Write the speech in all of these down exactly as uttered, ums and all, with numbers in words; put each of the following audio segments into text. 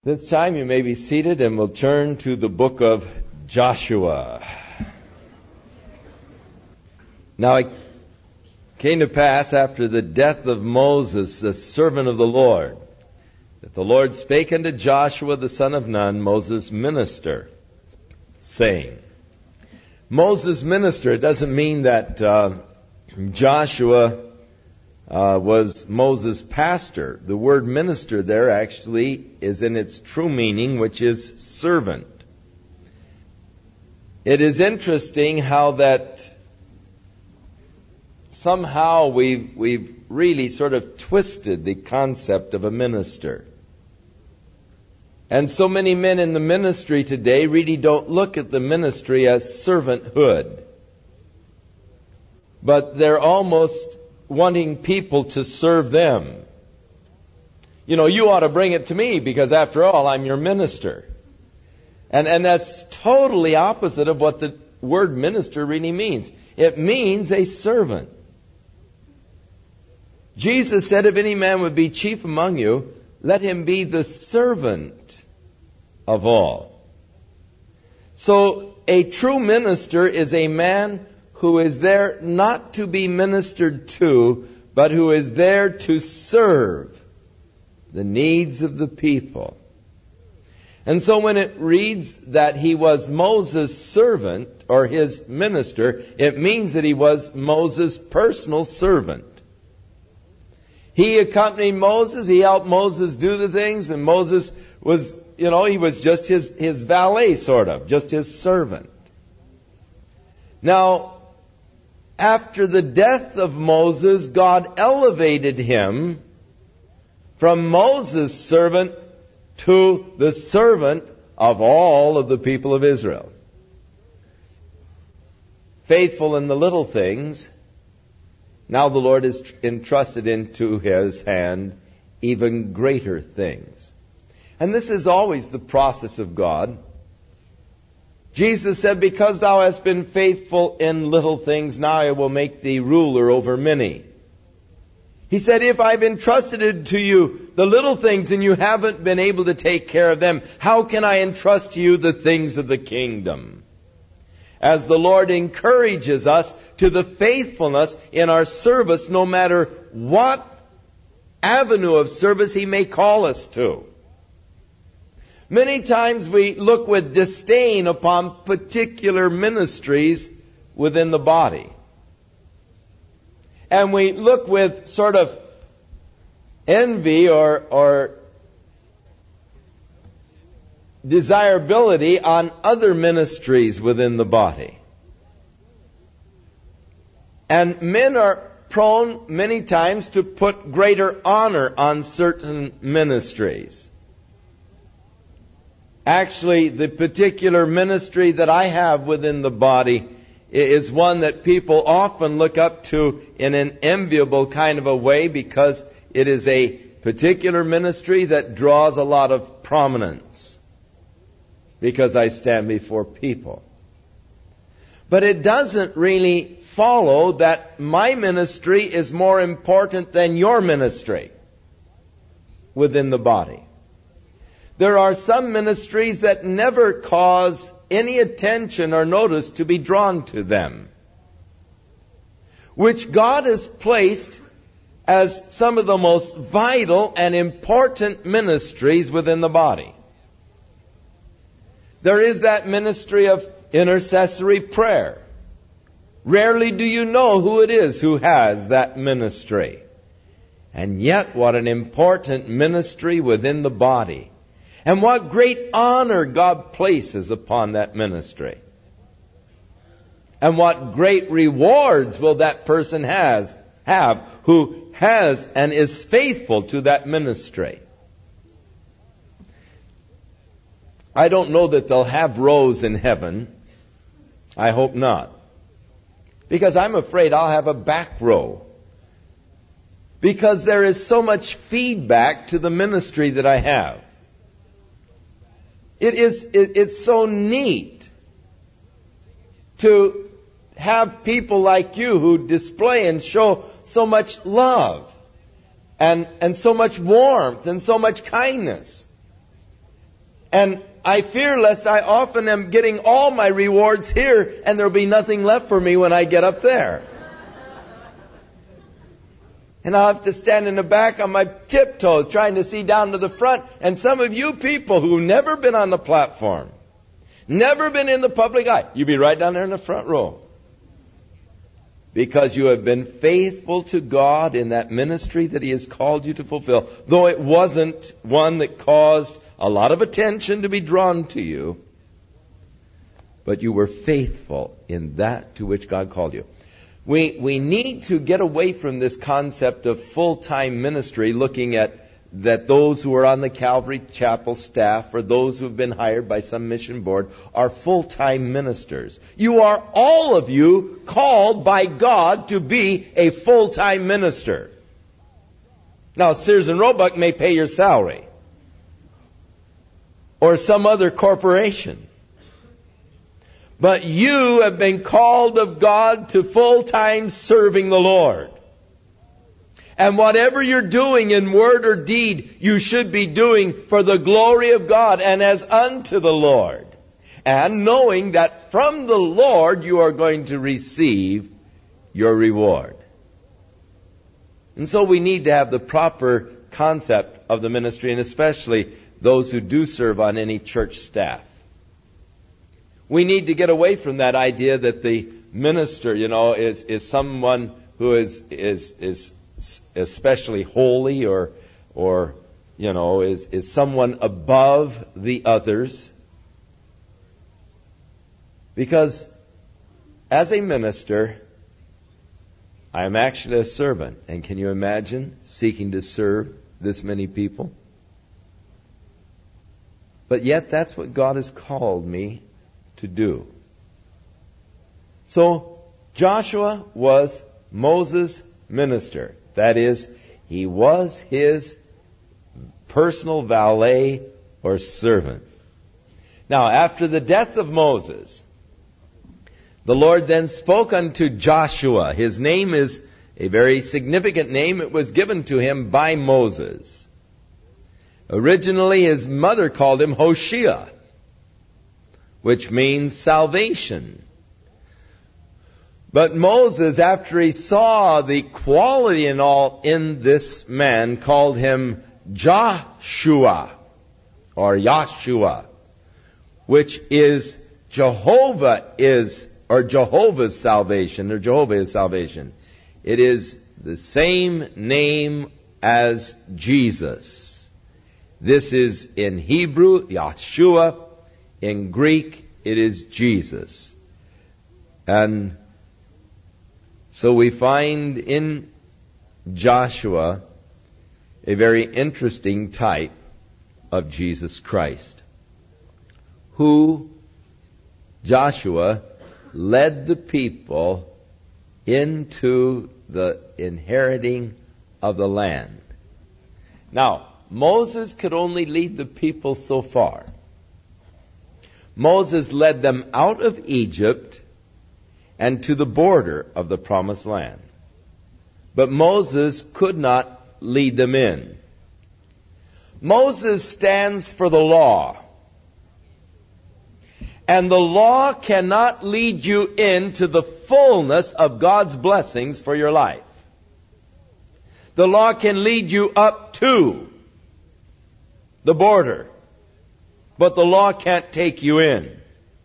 This time you may be seated, and we'll turn to the book of Joshua. Now it came to pass after the death of Moses, the servant of the Lord, that the Lord spake unto Joshua the son of Nun, Moses' minister, saying, Moses' minister, it doesn't mean that uh, Joshua Uh, was Moses' pastor. The word minister there actually is in its true meaning, which is servant. It is interesting how that somehow we've, we've really sort of twisted the concept of a minister. And so many men in the ministry today really don't look at the ministry as servanthood. But they're almost wanting people to serve them. You know, you ought to bring it to me because after all, I'm your minister. And, and that's totally opposite of what the word minister really means. It means a servant. Jesus said, if any man would be chief among you, let him be the servant of all. So a true minister is a man who is there not to be ministered to, but who is there to serve the needs of the people. And so when it reads that he was Moses' servant, or his minister, it means that he was Moses' personal servant. He accompanied Moses, he helped Moses do the things, and Moses was, you know, he was just his, his valet, sort of, just his servant. Now, after the death of Moses, God elevated him from Moses' servant to the servant of all of the people of Israel. Faithful in the little things, now the Lord has entrusted into his hand even greater things. And this is always the process of God. Jesus said, because thou hast been faithful in little things, now I will make thee ruler over many. He said, if I've entrusted to you the little things and you haven't been able to take care of them, how can I entrust to you the things of the kingdom? As the Lord encourages us to the faithfulness in our service, no matter what avenue of service He may call us to. Many times we look with disdain upon particular ministries within the body. And we look with sort of envy or, or desirability on other ministries within the body. And men are prone many times to put greater honor on certain ministries. Actually, the particular ministry that I have within the body is one that people often look up to in an enviable kind of a way because it is a particular ministry that draws a lot of prominence because I stand before people. But it doesn't really follow that my ministry is more important than your ministry within the body. There are some ministries that never cause any attention or notice to be drawn to them, which God has placed as some of the most vital and important ministries within the body. There is that ministry of intercessory prayer. Rarely do you know who it is who has that ministry. And yet, what an important ministry within the body. And what great honor God places upon that ministry. And what great rewards will that person has, have who has and is faithful to that ministry. I don't know that they'll have rows in heaven. I hope not. Because I'm afraid I'll have a back row. Because there is so much feedback to the ministry that I have. It is, it, it's so neat to have people like you who display and show so much love and, and so much warmth and so much kindness. And I fear lest I often am getting all my rewards here and there'll be nothing left for me when I get up there. And I'll have to stand in the back on my tiptoes trying to see down to the front. And some of you people who've never been on the platform, never been in the public eye, you'll be right down there in the front row. Because you have been faithful to God in that ministry that He has called you to fulfill. Though it wasn't one that caused a lot of attention to be drawn to you, but you were faithful in that to which God called you. We we need to get away from this concept of full-time ministry, looking at that those who are on the Calvary Chapel staff or those who have been hired by some mission board are full-time ministers. You are, all of you, called by God to be a full-time minister. Now, Sears and Roebuck may pay your salary, or some other corporation. But you have been called of God to full-time serving the Lord. And whatever you're doing in word or deed, you should be doing for the glory of God and as unto the Lord. And knowing that from the Lord you are going to receive your reward. And so we need to have the proper concept of the ministry, and especially those who do serve on any church staff. We need to get away from that idea that the minister, you know, is, is someone who is, is, is especially holy or, or, you know, is, is someone above the others. Because as a minister, I am actually a servant. And can you imagine seeking to serve this many people? But yet that's what God has called me to do. So Joshua was Moses' minister. That is, he was his personal valet or servant. Now, after the death of Moses, the Lord then spoke unto Joshua. His name is a very significant name. It was given to him by Moses. Originally, his mother called him Hoshea, which means salvation. But Moses, after he saw the quality and all in this man, called him Joshua, or Yahshua, which is Jehovah is, or Jehovah's salvation, or Jehovah is salvation. It is the same name as Jesus. This is in Hebrew, Yahshua. In Greek, it is Jesus. And so we find in Joshua a very interesting type of Jesus Christ, who, Joshua, led the people into the inheriting of the land. Now, Moses could only lead the people so far. Moses led them out of Egypt and to the border of the promised land. But Moses could not lead them in. Moses stands for the law. And the law cannot lead you into the fullness of God's blessings for your life. The law can lead you up to the border, but the law can't take you in.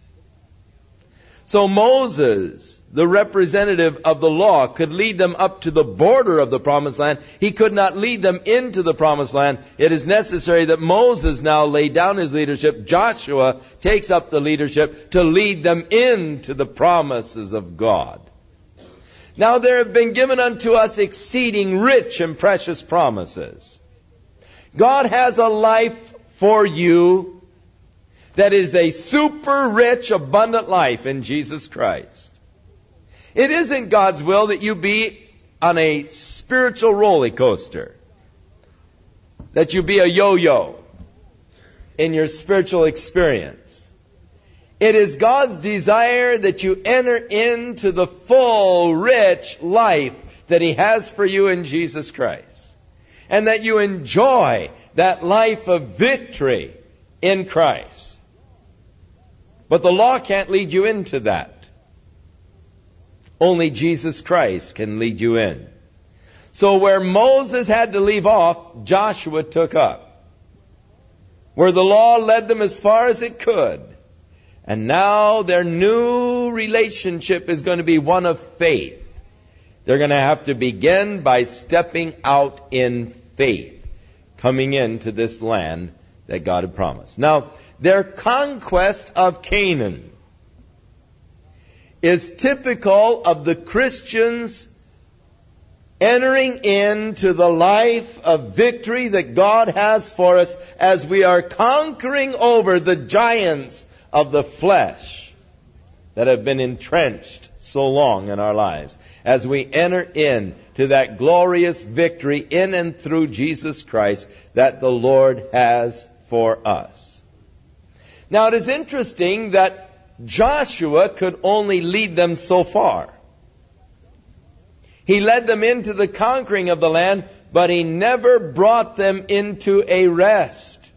So Moses, the representative of the law, could lead them up to the border of the promised land. He could not lead them into the promised land. It is necessary that Moses now lay down his leadership. Joshua takes up the leadership to lead them into the promises of God. Now there have been given unto us exceeding rich and precious promises. God has a life for you that is a super rich, abundant life in Jesus Christ. It isn't God's will that you be on a spiritual roller coaster, that you be a yo-yo in your spiritual experience. It is God's desire that you enter into the full, rich life that He has for you in Jesus Christ, and that you enjoy that life of victory in Christ. But the law can't lead you into that. Only Jesus Christ can lead you in. So where Moses had to leave off, Joshua took up. Where the law led them as far as it could. And now their new relationship is going to be one of faith. They're going to have to begin by stepping out in faith, coming into this land that God had promised. Now, their conquest of Canaan is typical of the Christians entering into the life of victory that God has for us as we are conquering over the giants of the flesh that have been entrenched so long in our lives. As we enter into that glorious victory in and through Jesus Christ that the Lord has for us. Now it is interesting that Joshua could only lead them so far. He led them into the conquering of the land, but he never brought them into a rest.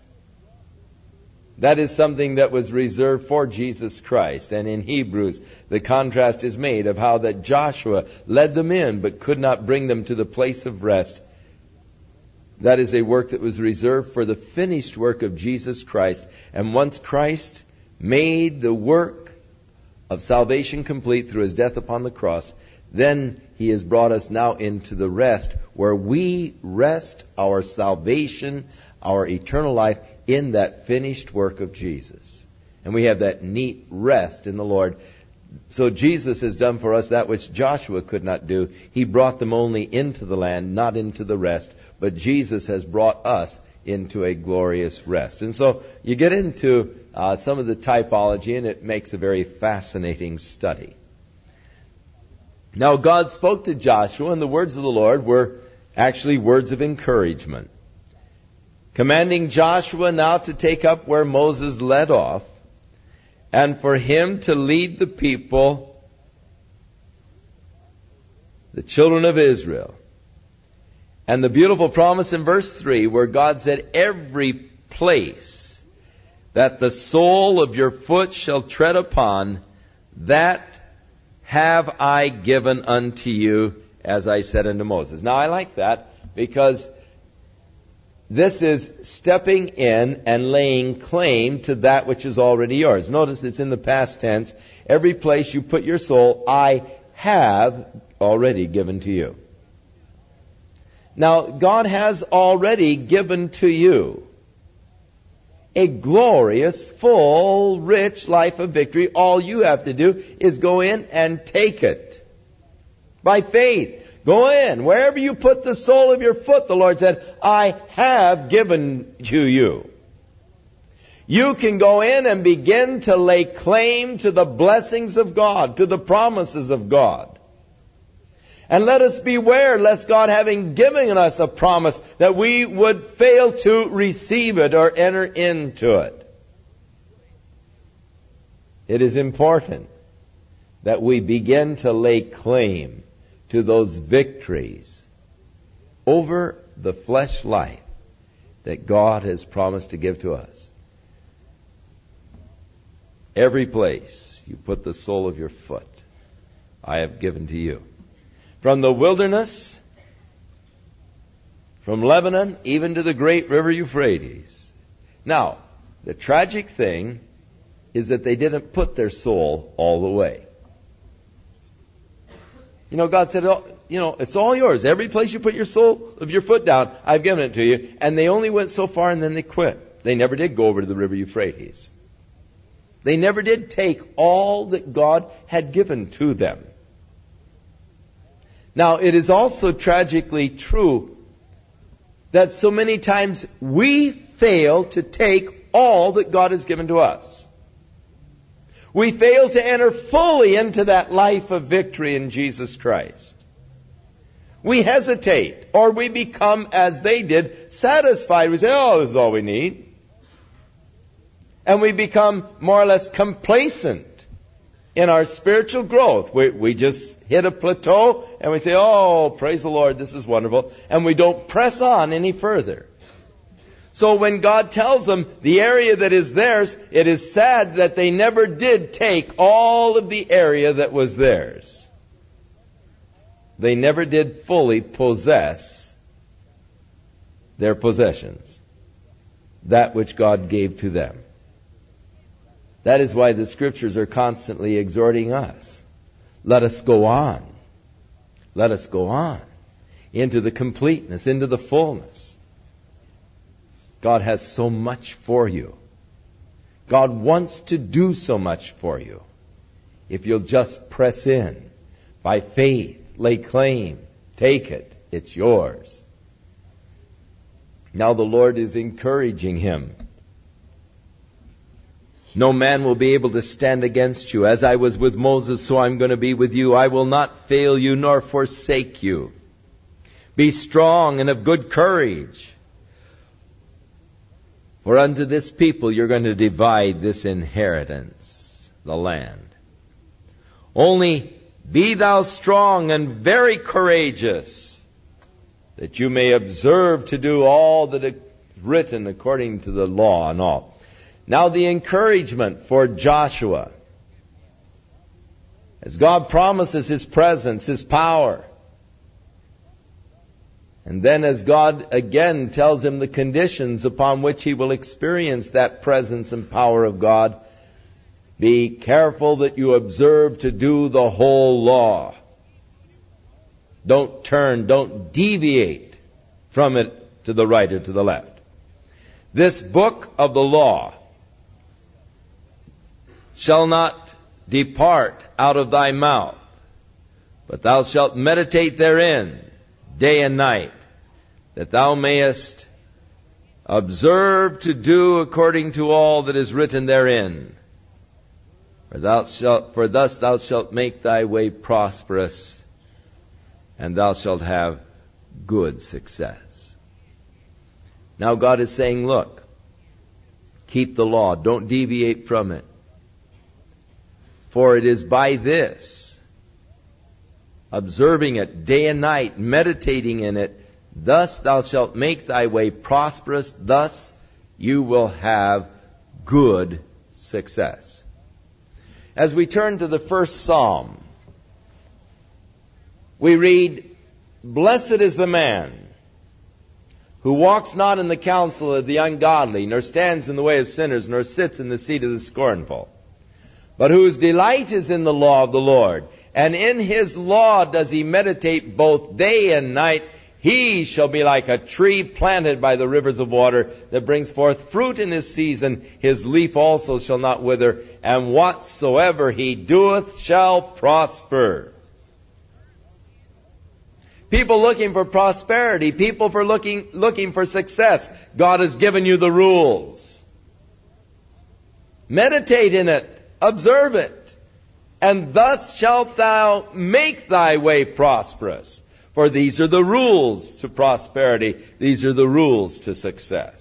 That is something that was reserved for Jesus Christ. And in Hebrews, the contrast is made of how that Joshua led them in, but could not bring them to the place of rest. That is a work that was reserved for the finished work of Jesus Christ. And once Christ made the work of salvation complete through His death upon the cross, then He has brought us now into the rest where we rest our salvation, our eternal life in that finished work of Jesus. And we have that neat rest in the Lord. So Jesus has done for us that which Joshua could not do. He brought them only into the land, not into the rest. But Jesus has brought us into a glorious rest. And so you get into uh, some of the typology, and it makes a very fascinating study. Now God spoke to Joshua, and the words of the Lord were actually words of encouragement, commanding Joshua now to take up where Moses led off, and for him to lead the people, the children of Israel. And the beautiful promise in verse three, where God said, every place that the sole of your foot shall tread upon, that have I given unto you, as I said unto Moses. Now I like that because this is stepping in and laying claim to that which is already yours. Notice it's in the past tense. Every place you put your soul, I have already given to you. Now, God has already given to you a glorious, full, rich life of victory. All you have to do is go in and take it. By faith. Go in. Wherever you put the sole of your foot, the Lord said, I have given to you. You can go in and begin to lay claim to the blessings of God, to the promises of God. And let us beware lest God, having given us a promise, that we would fail to receive it or enter into it. It is important that we begin to lay claim to those victories over the flesh life that God has promised to give to us. Every place you put the sole of your foot, I have given to you. From the wilderness, from Lebanon, even to the great river Euphrates. Now, the tragic thing is that they didn't put their soul all the way. You know, God said, oh, you know, it's all yours. Every place you put your soul of your foot down, I've given it to you. And they only went so far and then they quit. They never did go over to the river Euphrates. They never did take all that God had given to them. Now, it is also tragically true that so many times we fail to take all that God has given to us. We fail to enter fully into that life of victory in Jesus Christ. We hesitate, or we become, as they did, satisfied. We say, oh, this is all we need. And we become more or less complacent in our spiritual growth. We, we just hit a plateau and we say, oh, praise the Lord, this is wonderful. And we don't press on any further. So when God tells them the area that is theirs, it is sad that they never did take all of the area that was theirs. They never did fully possess their possessions, that which God gave to them. That is why the Scriptures are constantly exhorting us. Let us go on. Let us go on into the completeness, into the fullness. God has so much for you. God wants to do so much for you. If you'll just press in by faith, lay claim, take it, it's yours. Now the Lord is encouraging him. No man will be able to stand against you. As I was with Moses, so I'm going to be with you. I will not fail you nor forsake you. Be strong and of good courage. For unto this people you're going to divide this inheritance, the land. Only be thou strong and very courageous, that you may observe to do all that is written according to the law and all. Now the encouragement for Joshua. As God promises His presence, His power. And then as God again tells him the conditions upon which he will experience that presence and power of God, be careful that you observe to do the whole law. Don't turn, don't deviate from it to the right or to the left. This book of the law shall not depart out of thy mouth, but thou shalt meditate therein day and night, that thou mayest observe to do according to all that is written therein. For thou shalt, for thus thou shalt make thy way prosperous, and thou shalt have good success. Now God is saying, look, keep the law, don't deviate from it. For it is by this, observing it day and night, meditating in it, thus thou shalt make thy way prosperous, thus you will have good success. As we turn to the first psalm, we read, Blessed is the man who walks not in the counsel of the ungodly, nor stands in the way of sinners, nor sits in the seat of the scornful, but whose delight is in the law of the Lord, and in His law does he meditate both day and night. He shall be like a tree planted by the rivers of water, that brings forth fruit in his season. His leaf also shall not wither, and whatsoever he doeth shall prosper. People looking for prosperity, people for looking, looking for success. God has given you the rules. Meditate in it. Observe it, and thus shalt thou make thy way prosperous. For these are the rules to prosperity. These are the rules to success.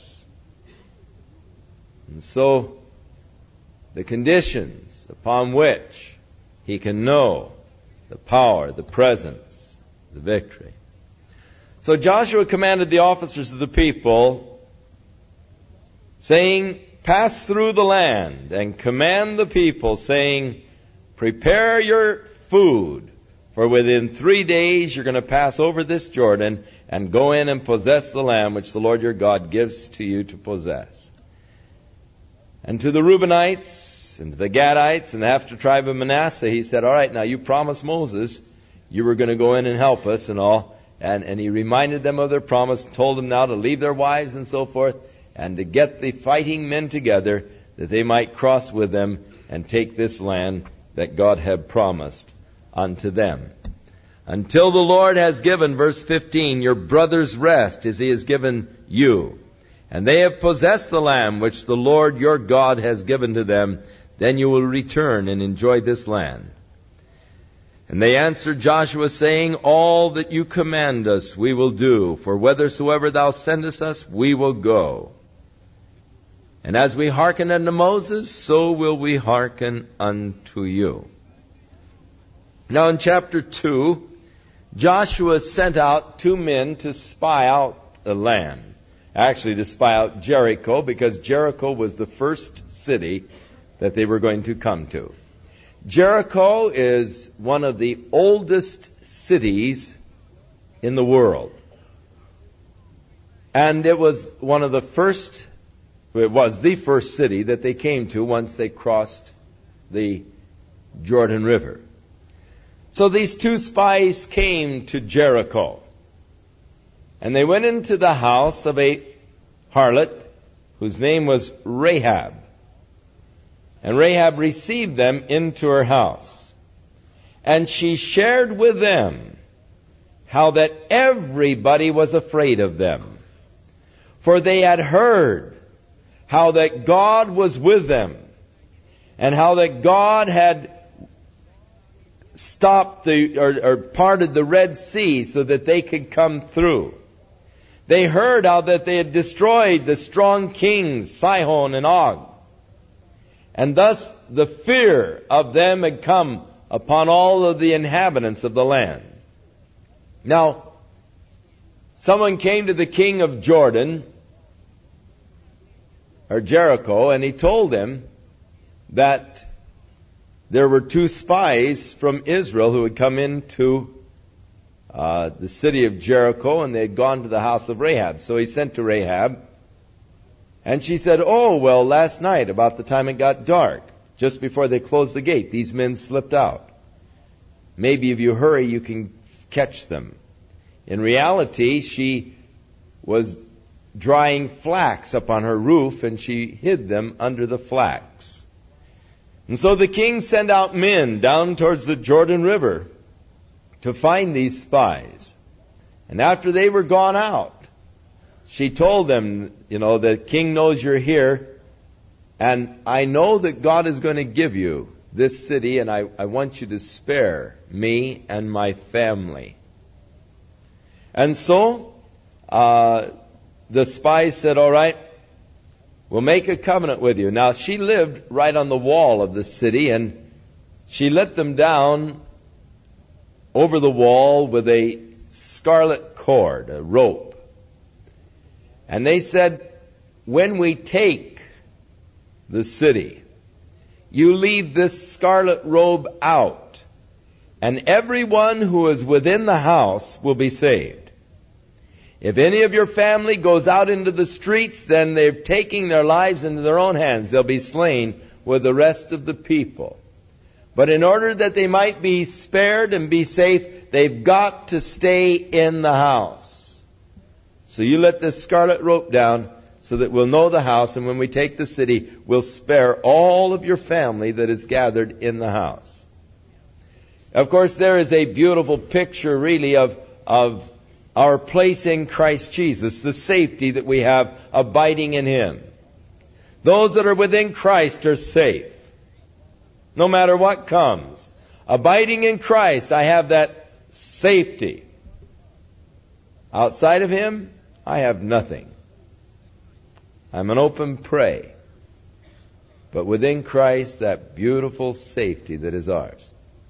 And so, the conditions upon which he can know the power, the presence, the victory. So Joshua commanded the officers of the people, saying, Pass through the land and command the people, saying, Prepare your food, for within three days you're going to pass over this Jordan and go in and possess the land which the Lord your God gives to you to possess. And to the Reubenites and to the Gadites and the half the tribe of Manasseh, he said, all right, now you promised Moses you were going to go in and help us and all. And, and he reminded them of their promise, told them now to leave their wives and so forth, and to get the fighting men together, that they might cross with them and take this land that God had promised unto them. Until the Lord has given, verse fifteen, your brothers rest as He has given you, and they have possessed the land which the Lord your God has given to them, then you will return and enjoy this land. And they answered Joshua, saying, All that you command us we will do, for whithersoever thou sendest us, we will go. And as we hearken unto Moses, so will we hearken unto you. Now in chapter two, Joshua sent out two men to spy out the land. actually to spy out Jericho, because Jericho was the first city that they were going to come to. Jericho is one of the oldest cities in the world. And it was one of the first, it was the first city that they came to once they crossed the Jordan River. So these two spies came to Jericho. And they went into the house of a harlot whose name was Rahab. And Rahab received them into her house. And she shared with them how that everybody was afraid of them. For they had heard how that God was with them, and how that God had stopped the, or, or parted the Red Sea so that they could come through. They heard how that they had destroyed the strong kings, Sihon and Og. And thus the fear of them had come upon all of the inhabitants of the land. Now, someone came to the king of Jordan, or Jericho, and he told him that there were two spies from Israel who had come into uh, the city of Jericho, and they had gone to the house of Rahab. So he sent to Rahab, and she said, "Oh, well, last night, about the time it got dark, just before they closed the gate, these men slipped out. Maybe if you hurry, you can catch them." In reality, she was drying flax upon her roof, and she hid them under the flax. And so the king sent out men down towards the Jordan River to find these spies. And after they were gone out, she told them, you know, the king knows you're here, and I know that God is going to give you this city, and I, I want you to spare me and my family. And so, uh, the spies said, "All right, we'll make a covenant with you." Now, she lived right on the wall of the city, and she let them down over the wall with a scarlet cord, a rope. And they said, "When we take the city, you leave this scarlet robe out, and everyone who is within the house will be saved. If any of your family goes out into the streets, then they're taking their lives into their own hands. They'll be slain with the rest of the people. But in order that they might be spared and be safe, they've got to stay in the house. So you let this scarlet rope down so that we'll know the house, and when we take the city, we'll spare all of your family that is gathered in the house." Of course, there is a beautiful picture, really, of, of our place in Christ Jesus, the safety that we have abiding in Him. Those that are within Christ are safe, no matter what comes. Abiding in Christ, I have that safety. Outside of Him, I have nothing. I'm an open prey. But within Christ, that beautiful safety that is ours.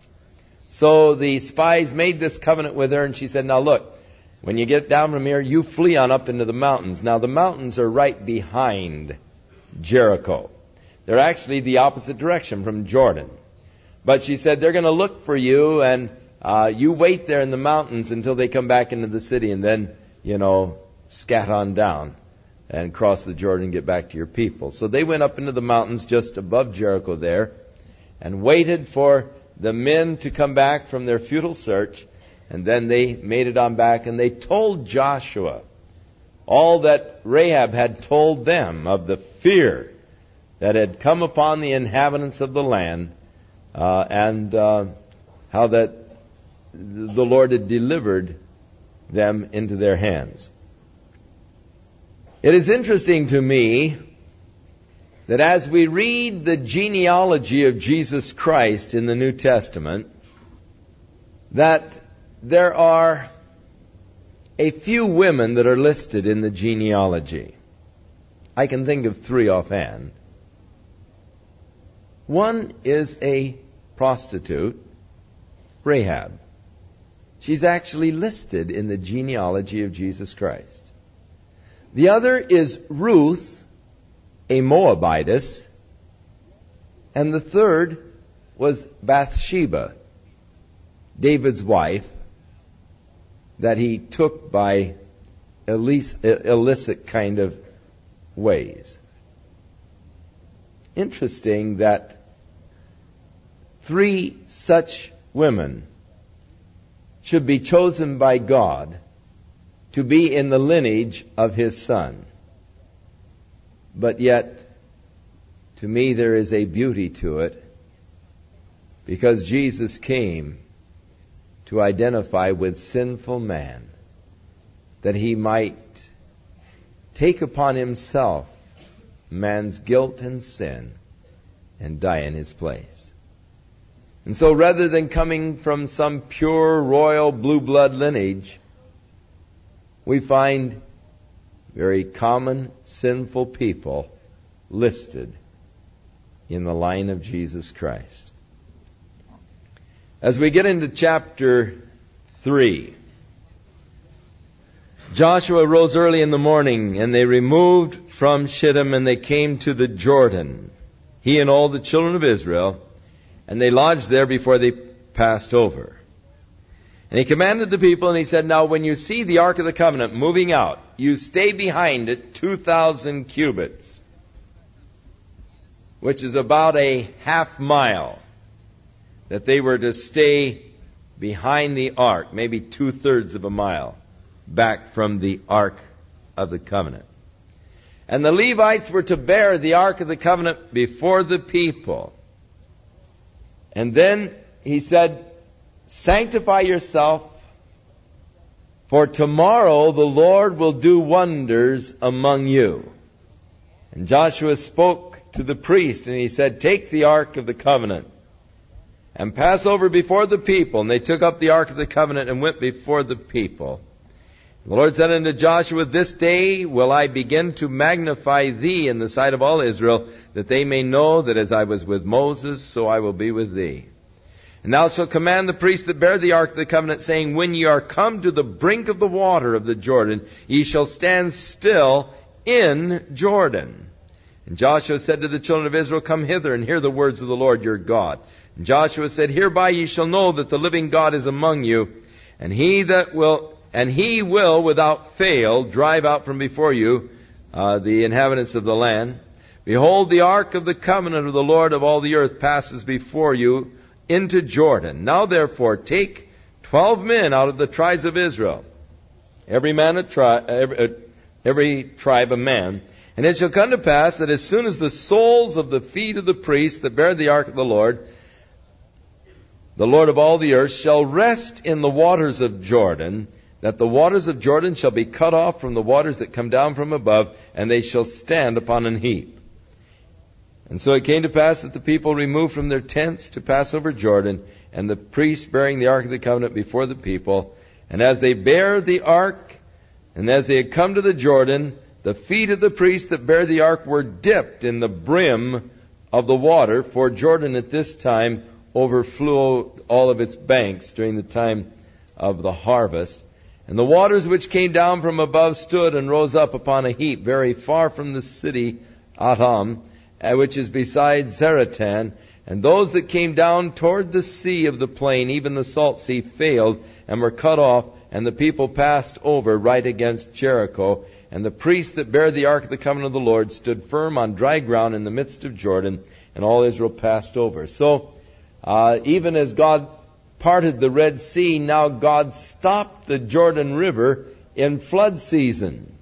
So the spies made this covenant with her, and she said, "Now look, when you get down from here, you flee on up into the mountains." Now, the mountains are right behind Jericho. They're actually the opposite direction from Jordan. But she said, "They're going to look for you, and uh, you wait there in the mountains until they come back into the city, and then, you know, scat on down and cross the Jordan and get back to your people." So they went up into the mountains just above Jericho there and waited for the men to come back from their futile search. And then they made it on back, and they told Joshua all that Rahab had told them of the fear that had come upon the inhabitants of the land, uh, and uh, how that the Lord had delivered them into their hands. It is interesting to me that as we read the genealogy of Jesus Christ in the New Testament, that there are a few women that are listed in the genealogy. I can think of three offhand. One is a prostitute, Rahab. She's actually listed in the genealogy of Jesus Christ. The other is Ruth, a Moabitess. And the third was Bathsheba, David's wife, that he took by illicit kind of ways. Interesting that three such women should be chosen by God to be in the lineage of His Son. But yet, to me, there is a beauty to it, because Jesus came to identify with sinful man, that He might take upon Himself man's guilt and sin and die in his place. And so rather than coming from some pure royal blue blood lineage, we find very common sinful people listed in the line of Jesus Christ. As we get into chapter three, Joshua rose early in the morning, and they removed from Shittim, and they came to the Jordan, he and all the children of Israel, and they lodged there before they passed over. And he commanded the people, and he said, now when you see the Ark of the Covenant moving out, you stay behind it two thousand cubits, which is about a half mile, that they were to stay behind the Ark, maybe two-thirds of a mile back from the Ark of the Covenant. And the Levites were to bear the Ark of the Covenant before the people. And then he said, sanctify yourself, for tomorrow the Lord will do wonders among you. And Joshua spoke to the priest, and he said, take the Ark of the Covenant and pass over before the people. And they took up the Ark of the Covenant and went before the people. The Lord said unto Joshua, this day will I begin to magnify thee in the sight of all Israel, that they may know that as I was with Moses, so I will be with thee. And thou shalt command the priests that bear the Ark of the Covenant, saying, when ye are come to the brink of the water of the Jordan, ye shall stand still in Jordan. And Joshua said to the children of Israel, come hither and hear the words of the Lord your God. And Joshua said, hereby ye shall know that the living God is among you, and he that will And he will, without fail, drive out from before you uh, the inhabitants of the land. Behold, the ark of the covenant of the Lord of all the earth passes before you into Jordan. Now therefore take twelve men out of the tribes of Israel, every man a tri- every, uh, every tribe a man. And it shall come to pass that as soon as the soles of the feet of the priests that bear the ark of the Lord, the Lord of all the earth, shall rest in the waters of Jordan, that the waters of Jordan shall be cut off from the waters that come down from above, and they shall stand upon an heap. And so it came to pass that the people removed from their tents to pass over Jordan, and the priests bearing the Ark of the Covenant before the people. And as they bare the Ark, and as they had come to the Jordan, the feet of the priests that bare the Ark were dipped in the brim of the water, for Jordan at this time overflew all of its banks during the time of the harvest. And the waters which came down from above stood and rose up upon a heap very far from the city Adam, which is beside Zaratan. And those that came down toward the sea of the plain, even the salt sea, failed and were cut off, and the people passed over right against Jericho. And the priests that bare the Ark of the Covenant of the Lord stood firm on dry ground in the midst of Jordan, and all Israel passed over. So, uh, even as God parted the Red Sea, now God stopped the Jordan River in flood season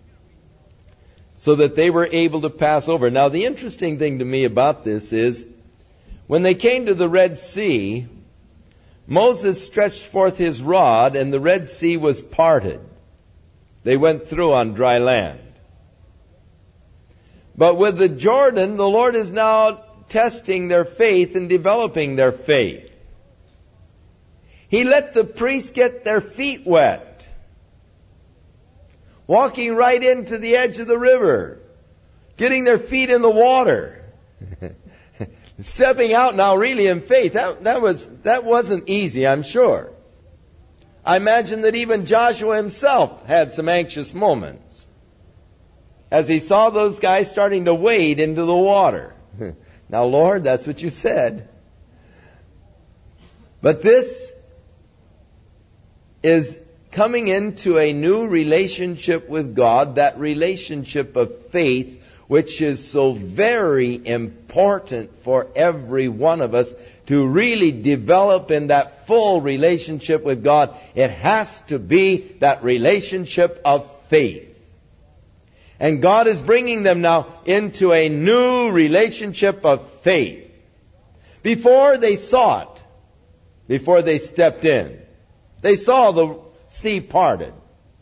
so that they were able to pass over. Now, the interesting thing to me about this is, when they came to the Red Sea, Moses stretched forth his rod, and the Red Sea was parted. They went through on dry land. But with the Jordan, the Lord is now testing their faith and developing their faith. He let the priests get their feet wet, walking right into the edge of the river, getting their feet in the water, stepping out now really in faith. That, that, was, that wasn't easy, I'm sure. I imagine that even Joshua himself had some anxious moments. as he saw those guys starting to wade into the water. Now, Lord, that's what you said. But this is coming into a new relationship with God, that relationship of faith, which is so very important for every one of us to really develop in that full relationship with God. It has to be that relationship of faith. And God is bringing them now into a new relationship of faith. Before they saw it, before they stepped in, they saw the sea parted.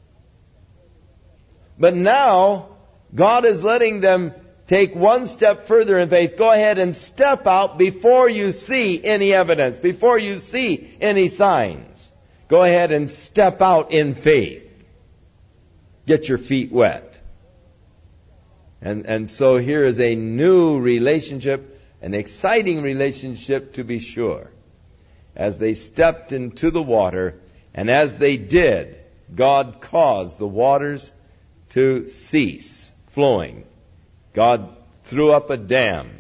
But now, God is letting them take one step further in faith. Go ahead and step out before you see any evidence, before you see any signs. Go ahead and step out in faith. Get your feet wet. And, and so here is a new relationship, an exciting relationship to be sure. As they stepped into the water, and as they did, God caused the waters to cease flowing. God threw up a dam,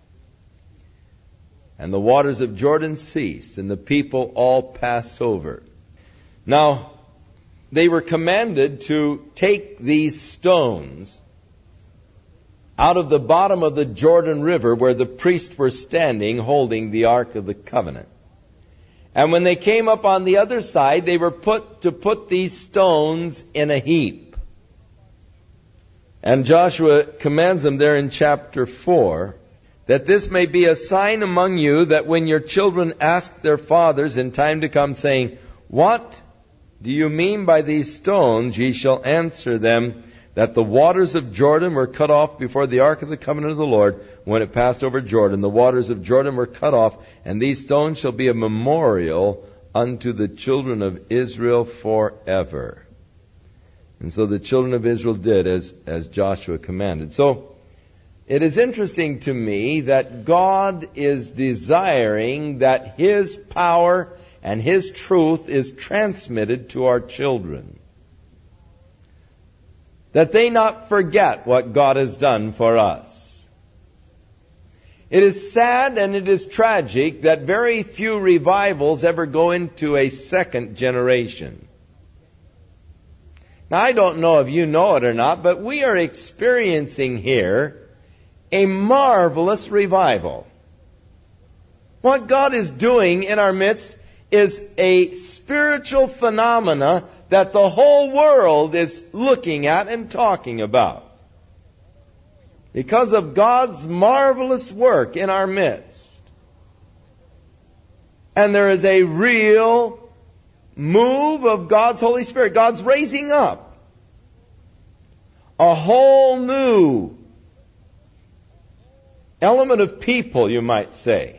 and the waters of Jordan ceased, and the people all passed over. Now, they were commanded to take these stones out of the bottom of the Jordan River where the priests were standing holding the Ark of the Covenant. And when they came up on the other side, they were put to put these stones in a heap. And Joshua commands them there in chapter four, that this may be a sign among you, that when your children ask their fathers in time to come, saying, What do you mean by these stones? Ye shall answer them, that the waters of Jordan were cut off before the ark of the covenant of the Lord, when it passed over Jordan. The waters of Jordan were cut off, and these stones shall be a memorial unto the children of Israel forever. And so the children of Israel did as, as Joshua commanded. So, it is interesting to me that God is desiring that His power and His truth is transmitted to our children. That they not forget what God has done for us. It is sad and it is tragic that very few revivals ever go into a second generation. Now, I don't know if you know it or not, but we are experiencing here a marvelous revival. What God is doing in our midst is a spiritual phenomena that the whole world is looking at and talking about. Because of God's marvelous work in our midst. And there is a real move of God's Holy Spirit. God's raising up a whole new element of people, you might say.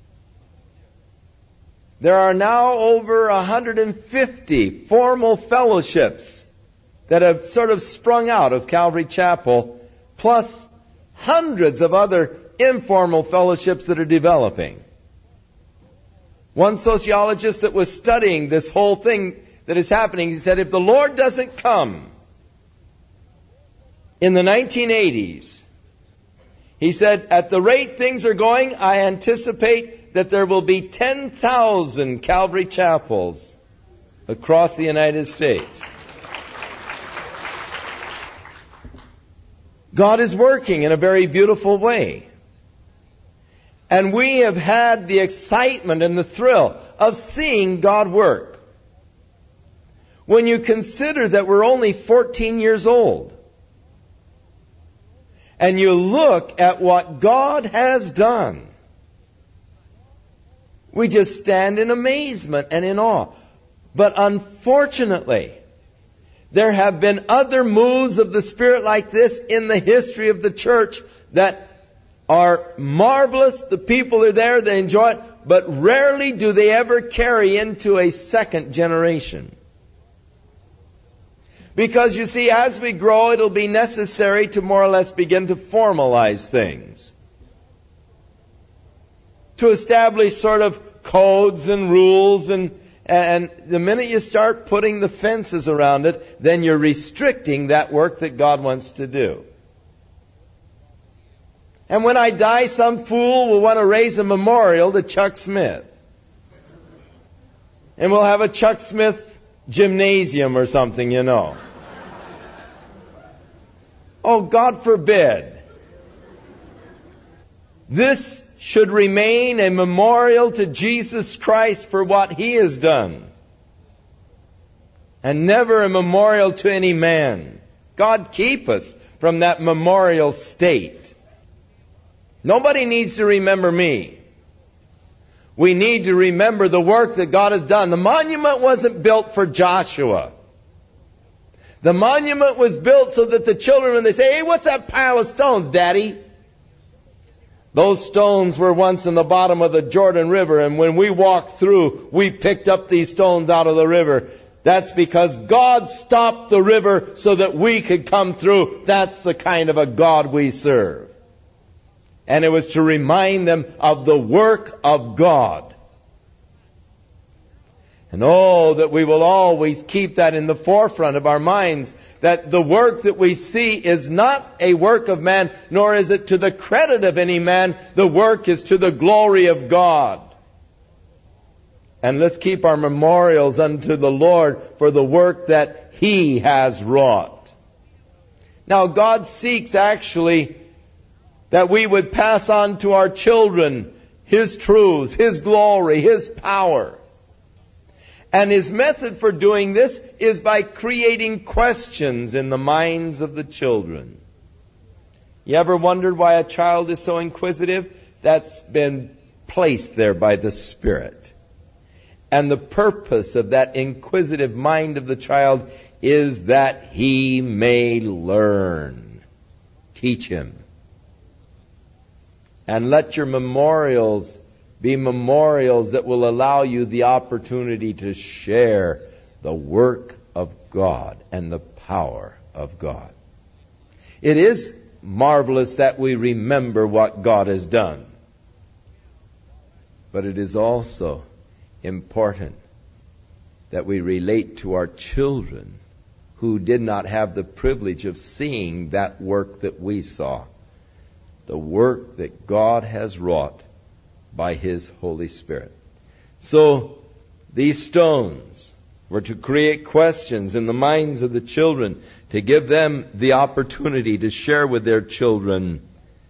There are now over one hundred fifty formal fellowships that have sort of sprung out of Calvary Chapel, plus hundreds of other informal fellowships that are developing. One sociologist that was studying this whole thing that is happening, he said, if the Lord doesn't come in the nineteen eighties, he said, at the rate things are going, I anticipate that there will be ten thousand Calvary Chapels across the United States. God is working in a very beautiful way. And we have had the excitement and the thrill of seeing God work. When you consider that we're only fourteen years old, and you look at what God has done, we just stand in amazement and in awe. But unfortunately, there have been other moves of the Spirit like this in the history of the church that are marvelous. The people are there, they enjoy it, but rarely do they ever carry into a second generation. Because you see, as we grow, it'll be necessary to more or less begin to formalize things. To establish sort of codes and rules, and, and the minute you start putting the fences around it, then you're restricting that work that God wants to do. And when I die, some fool will want to raise a memorial to Chuck Smith. And we'll have a Chuck Smith gymnasium or something, you know. Oh, God forbid. This should remain a memorial to Jesus Christ for what He has done. And never a memorial to any man. God keep us from that memorial state. Nobody needs to remember me. We need to remember the work that God has done. The monument wasn't built for Joshua. The monument was built so that the children, when they say, "Hey, what's that pile of stones, Daddy?" Those stones were once in the bottom of the Jordan River, and when we walked through, we picked up these stones out of the river. That's because God stopped the river so that we could come through. That's the kind of a God we serve. And it was to remind them of the work of God. And oh, that we will always keep that in the forefront of our minds, that the work that we see is not a work of man, nor is it to the credit of any man. The work is to the glory of God. And let's keep our memorials unto the Lord for the work that He has wrought. Now, God seeks actually that we would pass on to our children His truths, His glory, His power. And His method for doing this is by creating questions in the minds of the children. You ever wondered why a child is so inquisitive? That's been placed there by the Spirit. And the purpose of that inquisitive mind of the child is that he may learn. Teach him. And let your memorials be memorials that will allow you the opportunity to share the work of God and the power of God. It is marvelous that we remember what God has done. But it is also important that we relate to our children who did not have the privilege of seeing that work that we saw. The work that God has wrought by His Holy Spirit. So, these stones were to create questions in the minds of the children, to give them the opportunity to share with their children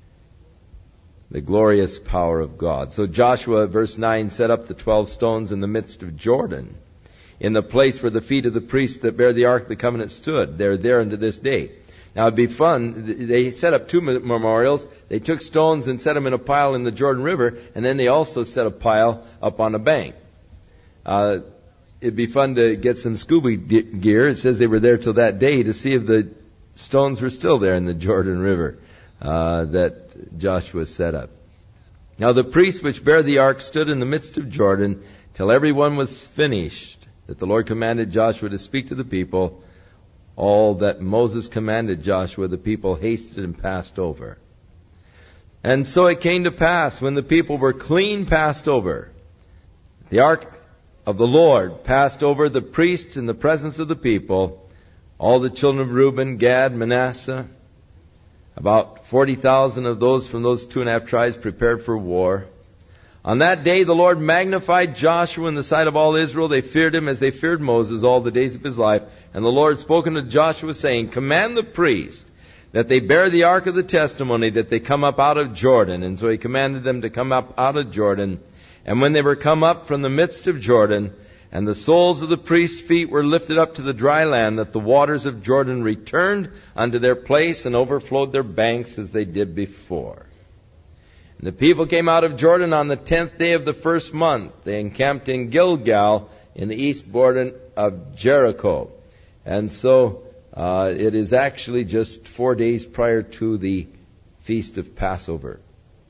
the glorious power of God. So Joshua, verse nine, set up the twelve stones in the midst of Jordan, in the place where the feet of the priests that bear the Ark of the Covenant stood. They're there unto this day. Now, it'd be fun. They set up two memorials. They took stones and set them in a pile in the Jordan River, and then they also set a pile up on a bank. Uh, it'd be fun to get some scuba gear. It says they were there till that day to see if the stones were still there in the Jordan River uh, that Joshua set up. Now, the priests which bear the ark stood in the midst of Jordan till every one was finished, that the Lord commanded Joshua to speak to the people. All that Moses commanded Joshua, the people hasted and passed over. And so it came to pass, when the people were clean passed over, the ark of the Lord passed over the priests in the presence of the people, all the children of Reuben, Gad, Manasseh, about forty thousand of those from those two and a half tribes prepared for war. On that day the Lord magnified Joshua in the sight of all Israel. They feared him as they feared Moses all the days of his life. And the Lord spoke unto Joshua, saying, Command the priests that they bear the ark of the testimony, that they come up out of Jordan. And so he commanded them to come up out of Jordan. And when they were come up from the midst of Jordan, and the soles of the priests' feet were lifted up to the dry land, that the waters of Jordan returned unto their place and overflowed their banks as they did before. And the people came out of Jordan on the tenth day of the first month. They encamped in Gilgal in the east border of Jericho. And so uh, it is actually just four days prior to the feast of Passover.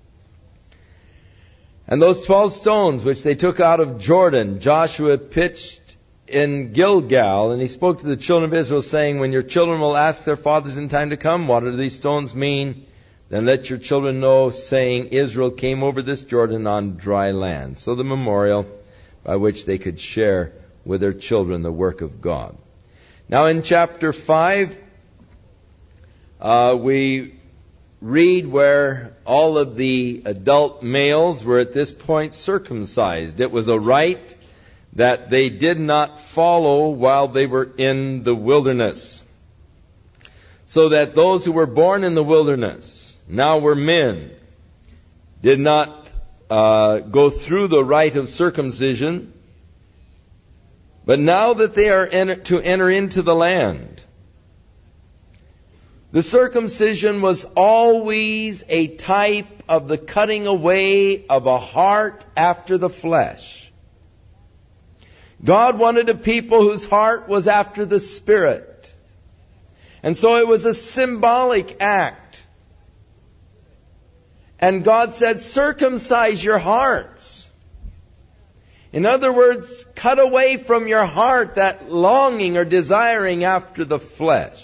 And those twelve stones which they took out of Jordan, Joshua pitched in Gilgal, and he spoke to the children of Israel, saying, When your children will ask their fathers in time to come, what do these stones mean? Then let your children know, saying, Israel came over this Jordan on dry land. So the memorial by which they could share with their children the work of God. Now in chapter five, uh, we read where all of the adult males were at this point circumcised. It was a rite that they did not follow while they were in the wilderness. So that those who were born in the wilderness, now were men, did not uh, go through the rite of circumcision. But now that they are enter- to enter into the land, the circumcision was always a type of the cutting away of a heart after the flesh. God wanted a people whose heart was after the Spirit. And so it was a symbolic act. And God said, circumcise your hearts. In other words, cut away from your heart that longing or desiring after the flesh.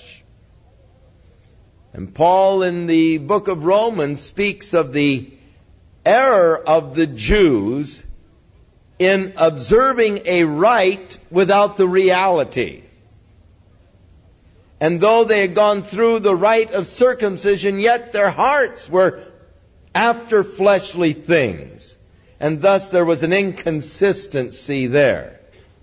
And Paul in the book of Romans speaks of the error of the Jews in observing a rite without the reality. And though they had gone through the rite of circumcision, yet their hearts were after fleshly things. And thus there was an inconsistency there.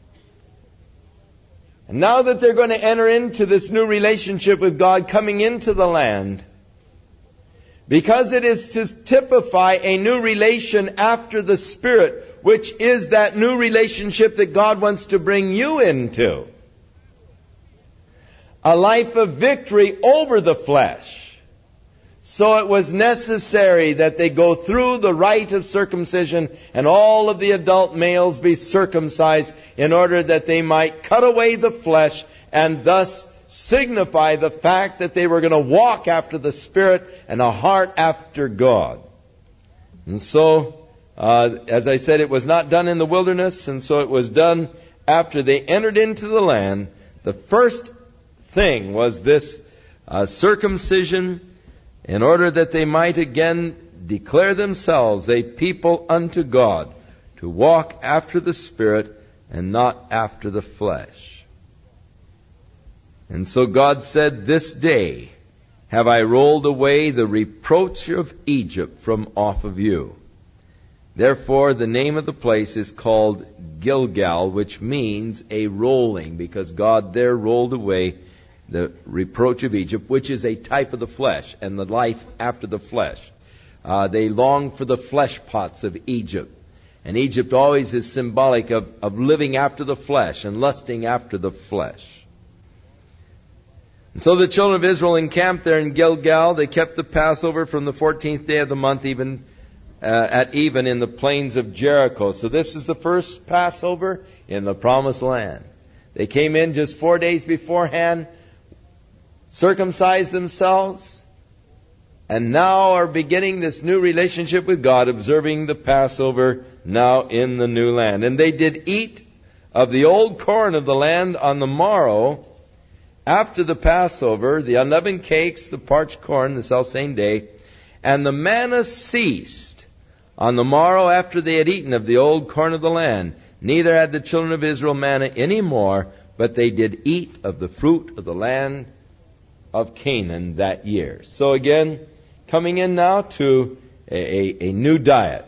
And now that they're going to enter into this new relationship with God, coming into the land, because it is to typify a new relation after the Spirit, which is that new relationship that God wants to bring you into. A life of victory over the flesh. So it was necessary that they go through the rite of circumcision and all of the adult males be circumcised in order that they might cut away the flesh and thus signify the fact that they were going to walk after the Spirit and a heart after God. And so, uh, as I said, it was not done in the wilderness, and so it was done after they entered into the land. The first thing was this uh, circumcision, in order that they might again declare themselves a people unto God, to walk after the Spirit and not after the flesh. And so God said, this day have I rolled away the reproach of Egypt from off of you. Therefore the name of the place is called Gilgal, which means a rolling, because God there rolled away the reproach of Egypt, which is a type of the flesh and the life after the flesh. Uh, they long for the flesh pots of Egypt. And Egypt always is symbolic of, of living after the flesh and lusting after the flesh. And so the children of Israel encamped there in Gilgal. They kept the Passover from the fourteenth day of the month, even uh, at even in the plains of Jericho. So this is the first Passover in the Promised Land. They came in just four days beforehand, circumcised themselves, and now are beginning this new relationship with God, observing the Passover now in the new land. And they did eat of the old corn of the land on the morrow after the Passover, the unleavened cakes, the parched corn, the selfsame day, and the manna ceased on the morrow after they had eaten of the old corn of the land. Neither had the children of Israel manna any more, but they did eat of the fruit of the land of Canaan that year. So again, coming in now to a, a, a new diet.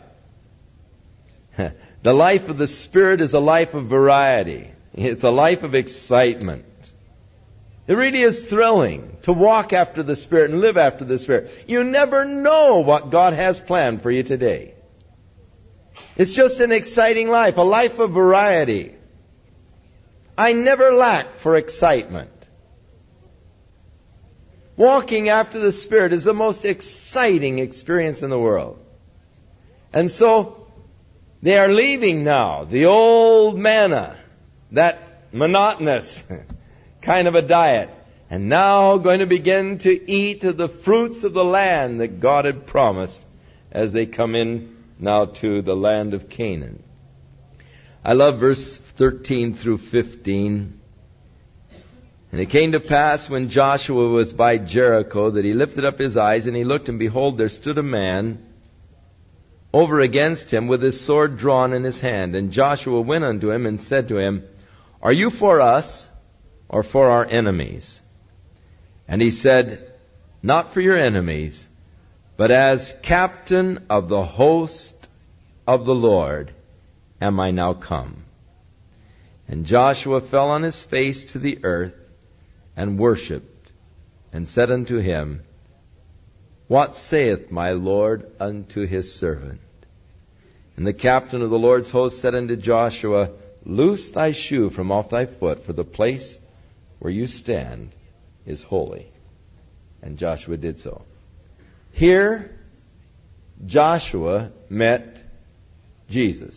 The life of the Spirit is a life of variety. It's a life of excitement. It really is thrilling to walk after the Spirit and live after the Spirit. You never know what God has planned for you today. It's just an exciting life, a life of variety. I never lack for excitement. Walking after the Spirit is the most exciting experience in the world. And so, they are leaving now the old manna, that monotonous kind of a diet, and now going to begin to eat of the fruits of the land that God had promised as they come in now to the land of Canaan. I love verse thirteen through fifteen. And it came to pass when Joshua was by Jericho that he lifted up his eyes, and he looked, and behold, there stood a man over against him with his sword drawn in his hand. And Joshua went unto him and said to him, Are you for us or for our enemies? And he said, Not for your enemies, but as captain of the host of the Lord am I now come. And Joshua fell on his face to the earth and worshipped, and said unto him, What saith my Lord unto his servant? And the captain of the Lord's host said unto Joshua, Loose thy shoe from off thy foot, for the place where you stand is holy. And Joshua did so. Here, Joshua met Jesus.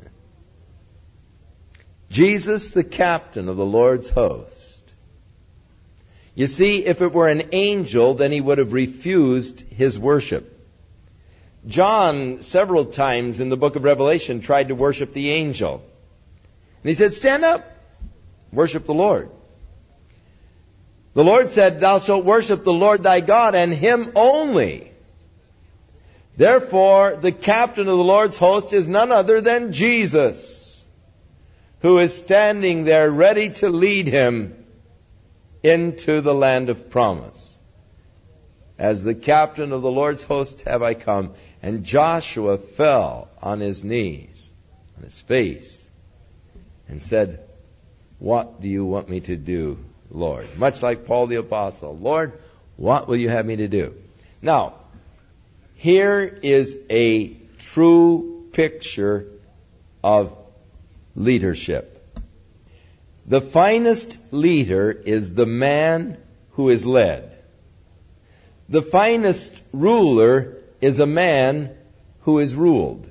Jesus, the captain of the Lord's host. You see, if it were an angel, then he would have refused his worship. John, several times in the book of Revelation, tried to worship the angel. And he said, Stand up, worship the Lord. The Lord said, Thou shalt worship the Lord thy God, and him only. Therefore, the captain of the Lord's host is none other than Jesus, who is standing there ready to lead him into the land of promise. As the captain of the Lord's host have I come. And Joshua fell on his knees, on his face, and said, What do you want me to do, Lord? Much like Paul the Apostle. Lord, what will you have me to do? Now, here is a true picture of leadership. The finest leader is the man who is led. The finest ruler is a man who is ruled.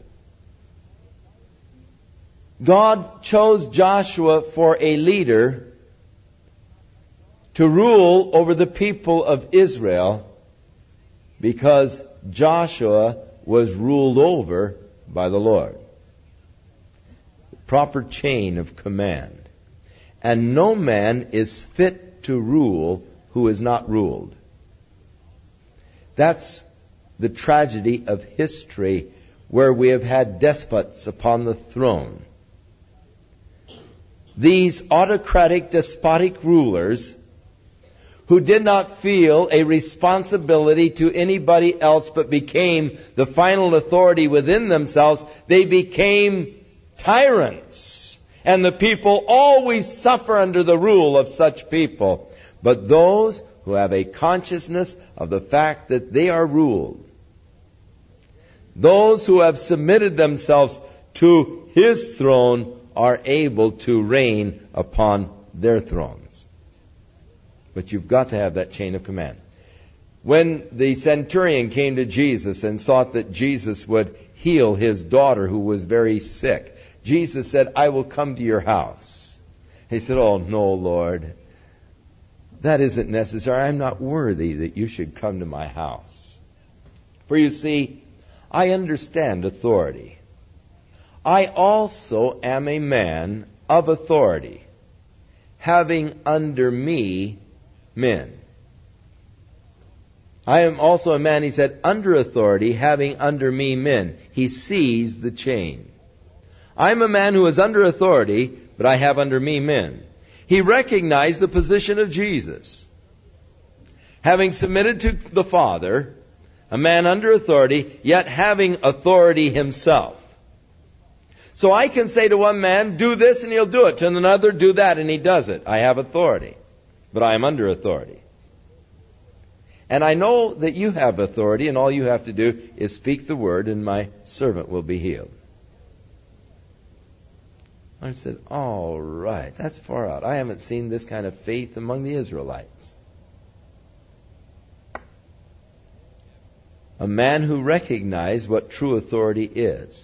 God chose Joshua for a leader to rule over the people of Israel because Joshua was ruled over by the Lord. The proper chain of command. And no man is fit to rule who is not ruled. That's the tragedy of history, where we have had despots upon the throne. These autocratic, despotic rulers who did not feel a responsibility to anybody else but became the final authority within themselves, they became tyrants. And the people always suffer under the rule of such people. But those who have a consciousness of the fact that they are ruled, those who have submitted themselves to His throne, are able to reign upon their thrones. But you've got to have that chain of command. When the centurion came to Jesus and sought that Jesus would heal his daughter who was very sick, Jesus said, I will come to your house. He said, Oh, no, Lord. That isn't necessary. I'm not worthy that you should come to my house. For you see, I understand authority. I also am a man of authority, having under me men. I am also a man, he said, under authority, having under me men. He sees the chain. I'm a man who is under authority, but I have under me men. He recognized the position of Jesus. Having submitted to the Father, a man under authority, yet having authority himself. So I can say to one man, do this, and he'll do it. To another, do that, and he does it. I have authority, but I am under authority. And I know that you have authority, and all you have to do is speak the word, and my servant will be healed. I said, all right, that's far out. I haven't seen this kind of faith among the Israelites. A man who recognized what true authority is.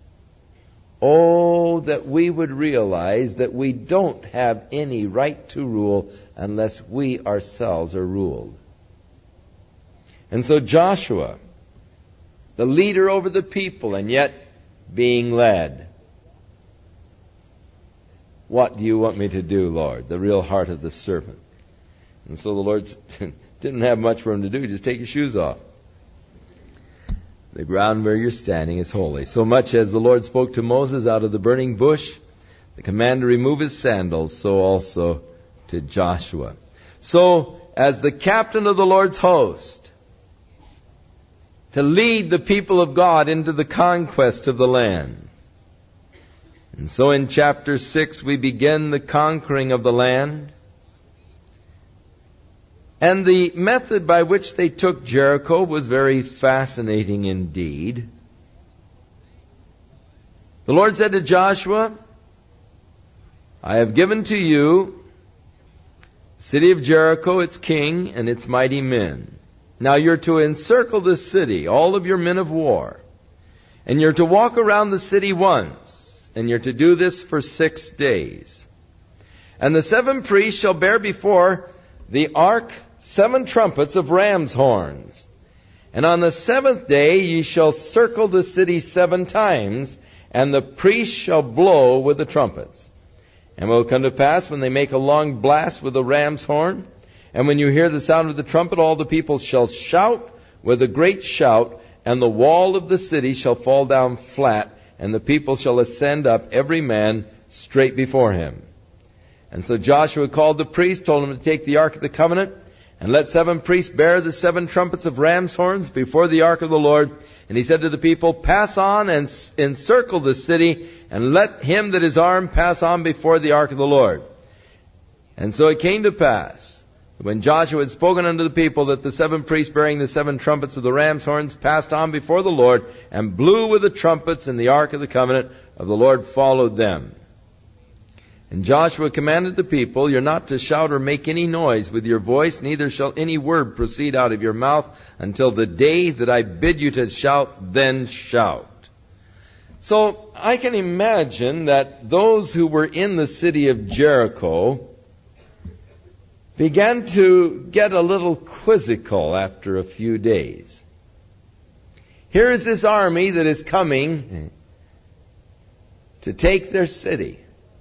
Oh, that we would realize that we don't have any right to rule unless we ourselves are ruled. And so Joshua, the leader over the people, and yet being led. What do you want me to do, Lord? The real heart of the servant. And so the Lord didn't have much for him to do. Just take your shoes off. The ground where you're standing is holy. So much as the Lord spoke to Moses out of the burning bush, the command to remove his sandals, so also to Joshua. So, as the captain of the Lord's host, to lead the people of God into the conquest of the land. And so in chapter six we begin the conquering of the land. And the method by which they took Jericho was very fascinating indeed. The Lord said to Joshua, I have given to you the city of Jericho, its king, and its mighty men. Now you're to encircle the city, all of your men of war. And you're to walk around the city once, and you're to do this for six days. And the seven priests shall bear before the ark seven trumpets of ram's horns. And on the seventh day ye shall circle the city seven times, and the priests shall blow with the trumpets. And it will come to pass, when they make a long blast with the ram's horn, and when you hear the sound of the trumpet, all the people shall shout with a great shout, and the wall of the city shall fall down flat, and the people shall ascend up, every man straight before him. And so Joshua called the priests, told them to take the ark of the covenant, and let seven priests bear the seven trumpets of ram's horns before the ark of the Lord. And he said to the people, pass on and encircle the city, and let him that is armed pass on before the ark of the Lord. And so it came to pass, when Joshua had spoken unto the people, that the seven priests bearing the seven trumpets of the ram's horns passed on before the Lord, and blew with the trumpets, and the ark of the covenant of the Lord followed them. And Joshua commanded the people, you're not to shout or make any noise with your voice, neither shall any word proceed out of your mouth until the day that I bid you to shout, then shout. So I can imagine that those who were in the city of Jericho began to get a little quizzical after a few days. Here is this army that is coming to take their city.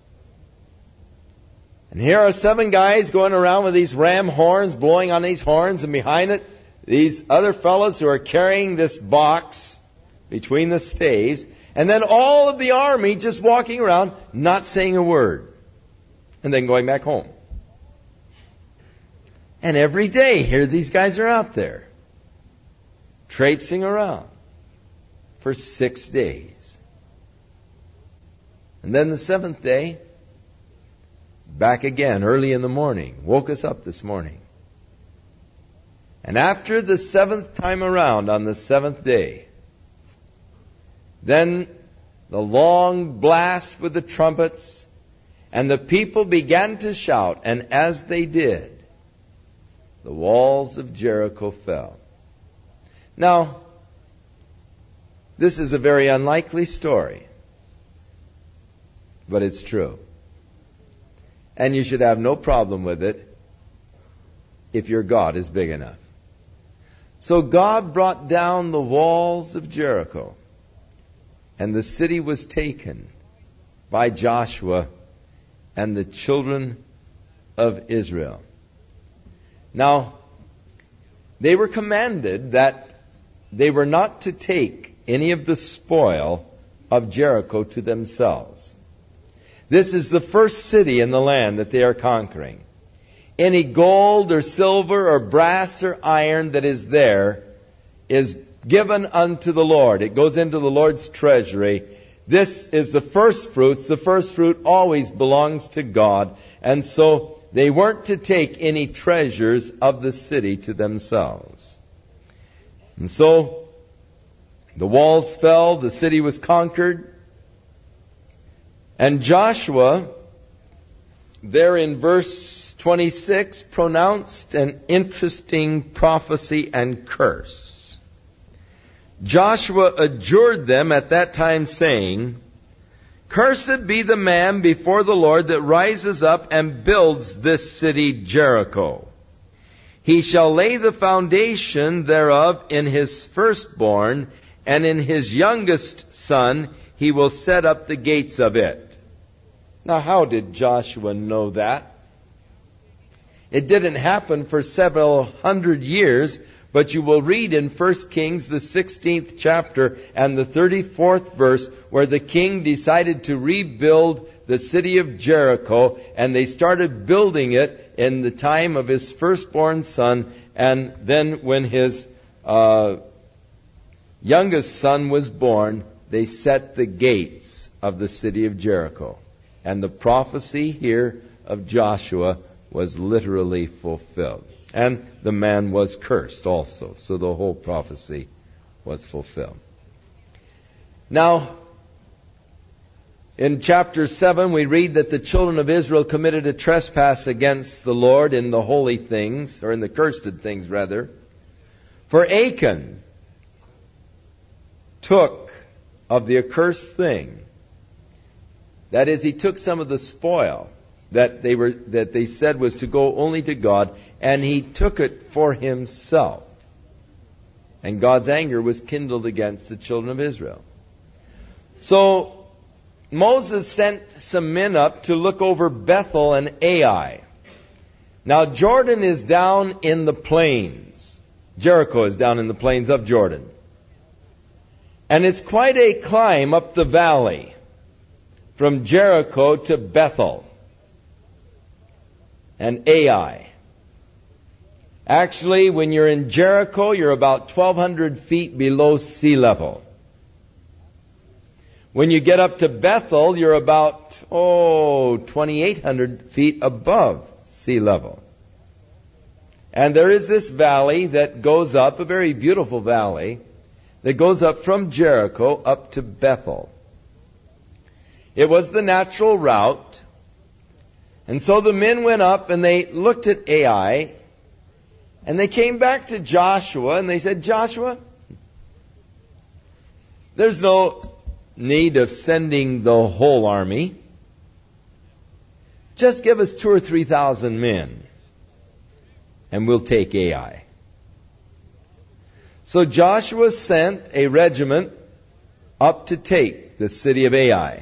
And here are seven guys going around with these ram horns, blowing on these horns, and behind it, these other fellows who are carrying this box between the staves, and then all of the army just walking around, not saying a word, and then going back home. And every day, here these guys are out there, traipsing around for six days. And then the seventh day, back again early in the morning. Woke us up this morning. And after the seventh time around, on the seventh day, then the long blast with the trumpets, and the people began to shout, and as they did, the walls of Jericho fell. Now, this is a very unlikely story, but it's true. And you should have no problem with it if your God is big enough. So God brought down the walls of Jericho, and the city was taken by Joshua and the children of Israel. Now, they were commanded that they were not to take any of the spoil of Jericho to themselves. This is the first city in the land that they are conquering. Any gold or silver or brass or iron that is there is given unto the Lord. It goes into the Lord's treasury. This is the first fruits. The first fruit always belongs to God. And so they weren't to take any treasures of the city to themselves. And so the walls fell, the city was conquered. And Joshua, there in verse twenty-six, pronounced an interesting prophecy and curse. Joshua adjured them at that time, saying, Cursed be the man before the Lord that rises up and builds this city Jericho. He shall lay the foundation thereof in his firstborn, and in his youngest son he will set up the gates of it. Now, how did Joshua know that? It didn't happen for several hundred years, but you will read in First Kings, the sixteenth chapter and the thirty-fourth verse, where the king decided to rebuild the city of Jericho, and they started building it in the time of his firstborn son, and then when his uh, youngest son was born, they set the gates of the city of Jericho. And the prophecy here of Joshua was literally fulfilled. And the man was cursed also. So the whole prophecy was fulfilled. Now, in chapter seven, we read that the children of Israel committed a trespass against the Lord in the holy things, or in the cursed things, rather. For Achan took of the accursed thing. That is, he took some of the spoil that they were that they said was to go only to God, and he took it for himself. And God's anger was kindled against the children of Israel. So Moses sent some men up to look over Bethel and Ai. Now Jordan is down in the plains. Jericho is down in the plains of Jordan. And it's quite a climb up the valley from Jericho to Bethel and Ai. Actually, when you're in Jericho, you're about twelve hundred feet below sea level. When you get up to Bethel, you're about, oh, twenty-eight hundred feet above sea level. And there is this valley that goes up, a very beautiful valley, that goes up from Jericho up to Bethel. It was the natural route. And so the men went up and they looked at Ai, and they came back to Joshua and they said, Joshua, there's no need of sending the whole army. Just give us two or three thousand men, and we'll take Ai. So Joshua sent a regiment up to take the city of Ai.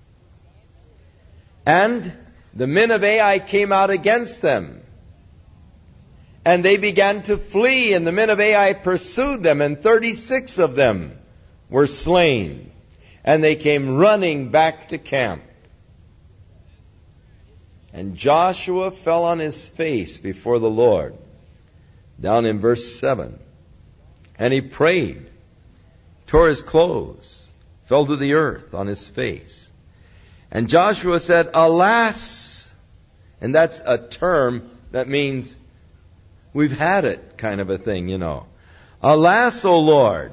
And the men of Ai came out against them. And they began to flee, and the men of Ai pursued them, and thirty-six of them were slain. And they came running back to camp. And Joshua fell on his face before the Lord. Down in verse seven. And he prayed, tore his clothes, fell to the earth on his face. And Joshua said, Alas! And that's a term that means we've had it kind of a thing, you know. Alas, O Lord!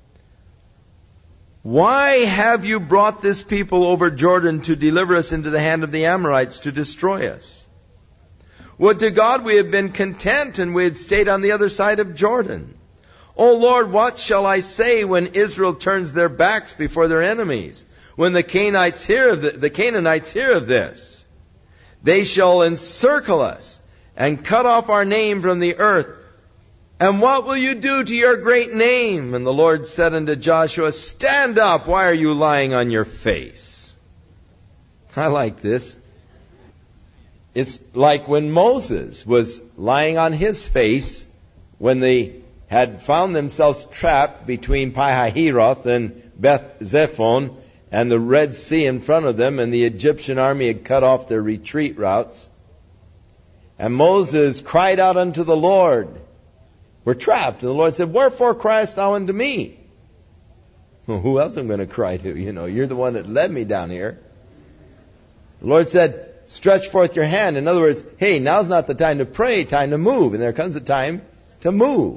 Why have you brought this people over Jordan to deliver us into the hand of the Amorites to destroy us? Would to God we had been content and we had stayed on the other side of Jordan. O Lord, what shall I say when Israel turns their backs before their enemies? When the Canaanites hear of the, the Canaanites hear of this, they shall encircle us and cut off our name from the earth. And what will you do to your great name? And the Lord said unto Joshua, Stand up, why are you lying on your face? I like this. It's like when Moses was lying on his face when they had found themselves trapped between Pi-hahiroth and Beth-zephon and the Red Sea in front of them, and the Egyptian army had cut off their retreat routes. And Moses cried out unto the Lord, We're trapped. And the Lord said, Wherefore criest thou unto me? Well, who else am I going to cry to? You know, you're the one that led me down here. The Lord said, Stretch forth your hand. In other words, hey, now's not the time to pray, time to move. And there comes a time to move.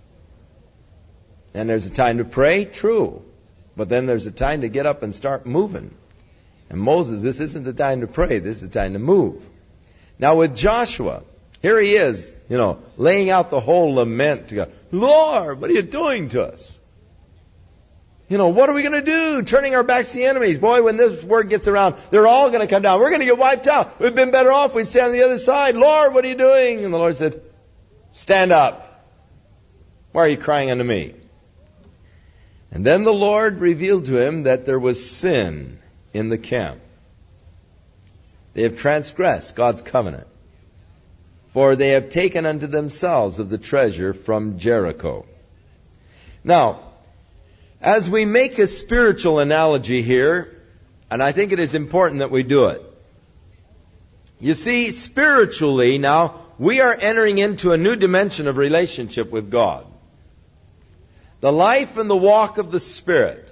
And there's a time to pray, true. But then there's a time to get up and start moving. And Moses, this isn't the time to pray, this is the time to move. Now with Joshua, here he is, you know, laying out the whole lament to God. Lord, what are you doing to us? You know, what are we going to do? Turning our backs to the enemies. Boy, when this word gets around, they're all going to come down. We're going to get wiped out. We've been better off. We'd stay on the other side. Lord, what are you doing? And the Lord said, Stand up. Why are you crying unto me? And then the Lord revealed to him that there was sin in the camp. They have transgressed God's covenant. For they have taken unto themselves of the treasure from Jericho. Now, as we make a spiritual analogy here, and I think it is important that we do it. You see, spiritually now, we are entering into a new dimension of relationship with God. The life and the walk of the Spirit.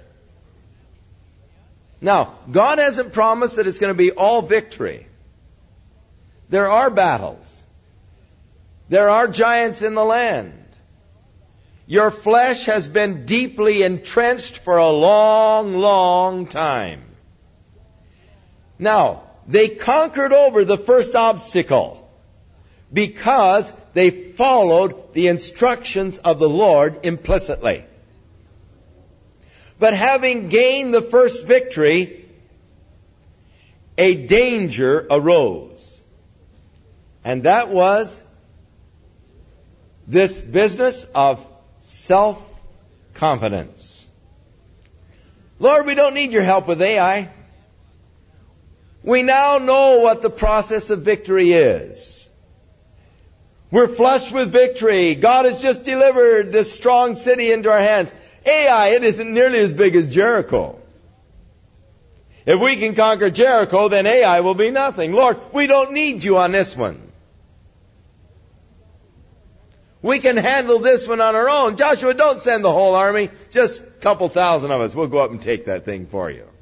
Now, God hasn't promised that it's going to be all victory. There are battles. There are giants in the land. Your flesh has been deeply entrenched for a long, long time. Now, they conquered over the first obstacle because they followed the instructions of the Lord implicitly. But having gained the first victory, a danger arose. And that was this business of self-confidence. Lord, we don't need your help with Ai. We now know what the process of victory is. We're flushed with victory. God has just delivered this strong city into our hands. Ai, it isn't nearly as big as Jericho. If we can conquer Jericho, then Ai will be nothing. Lord, we don't need you on this one. We can handle this one on our own. Joshua, don't send the whole army. Just a couple thousand of us. We'll go up and take that thing for you.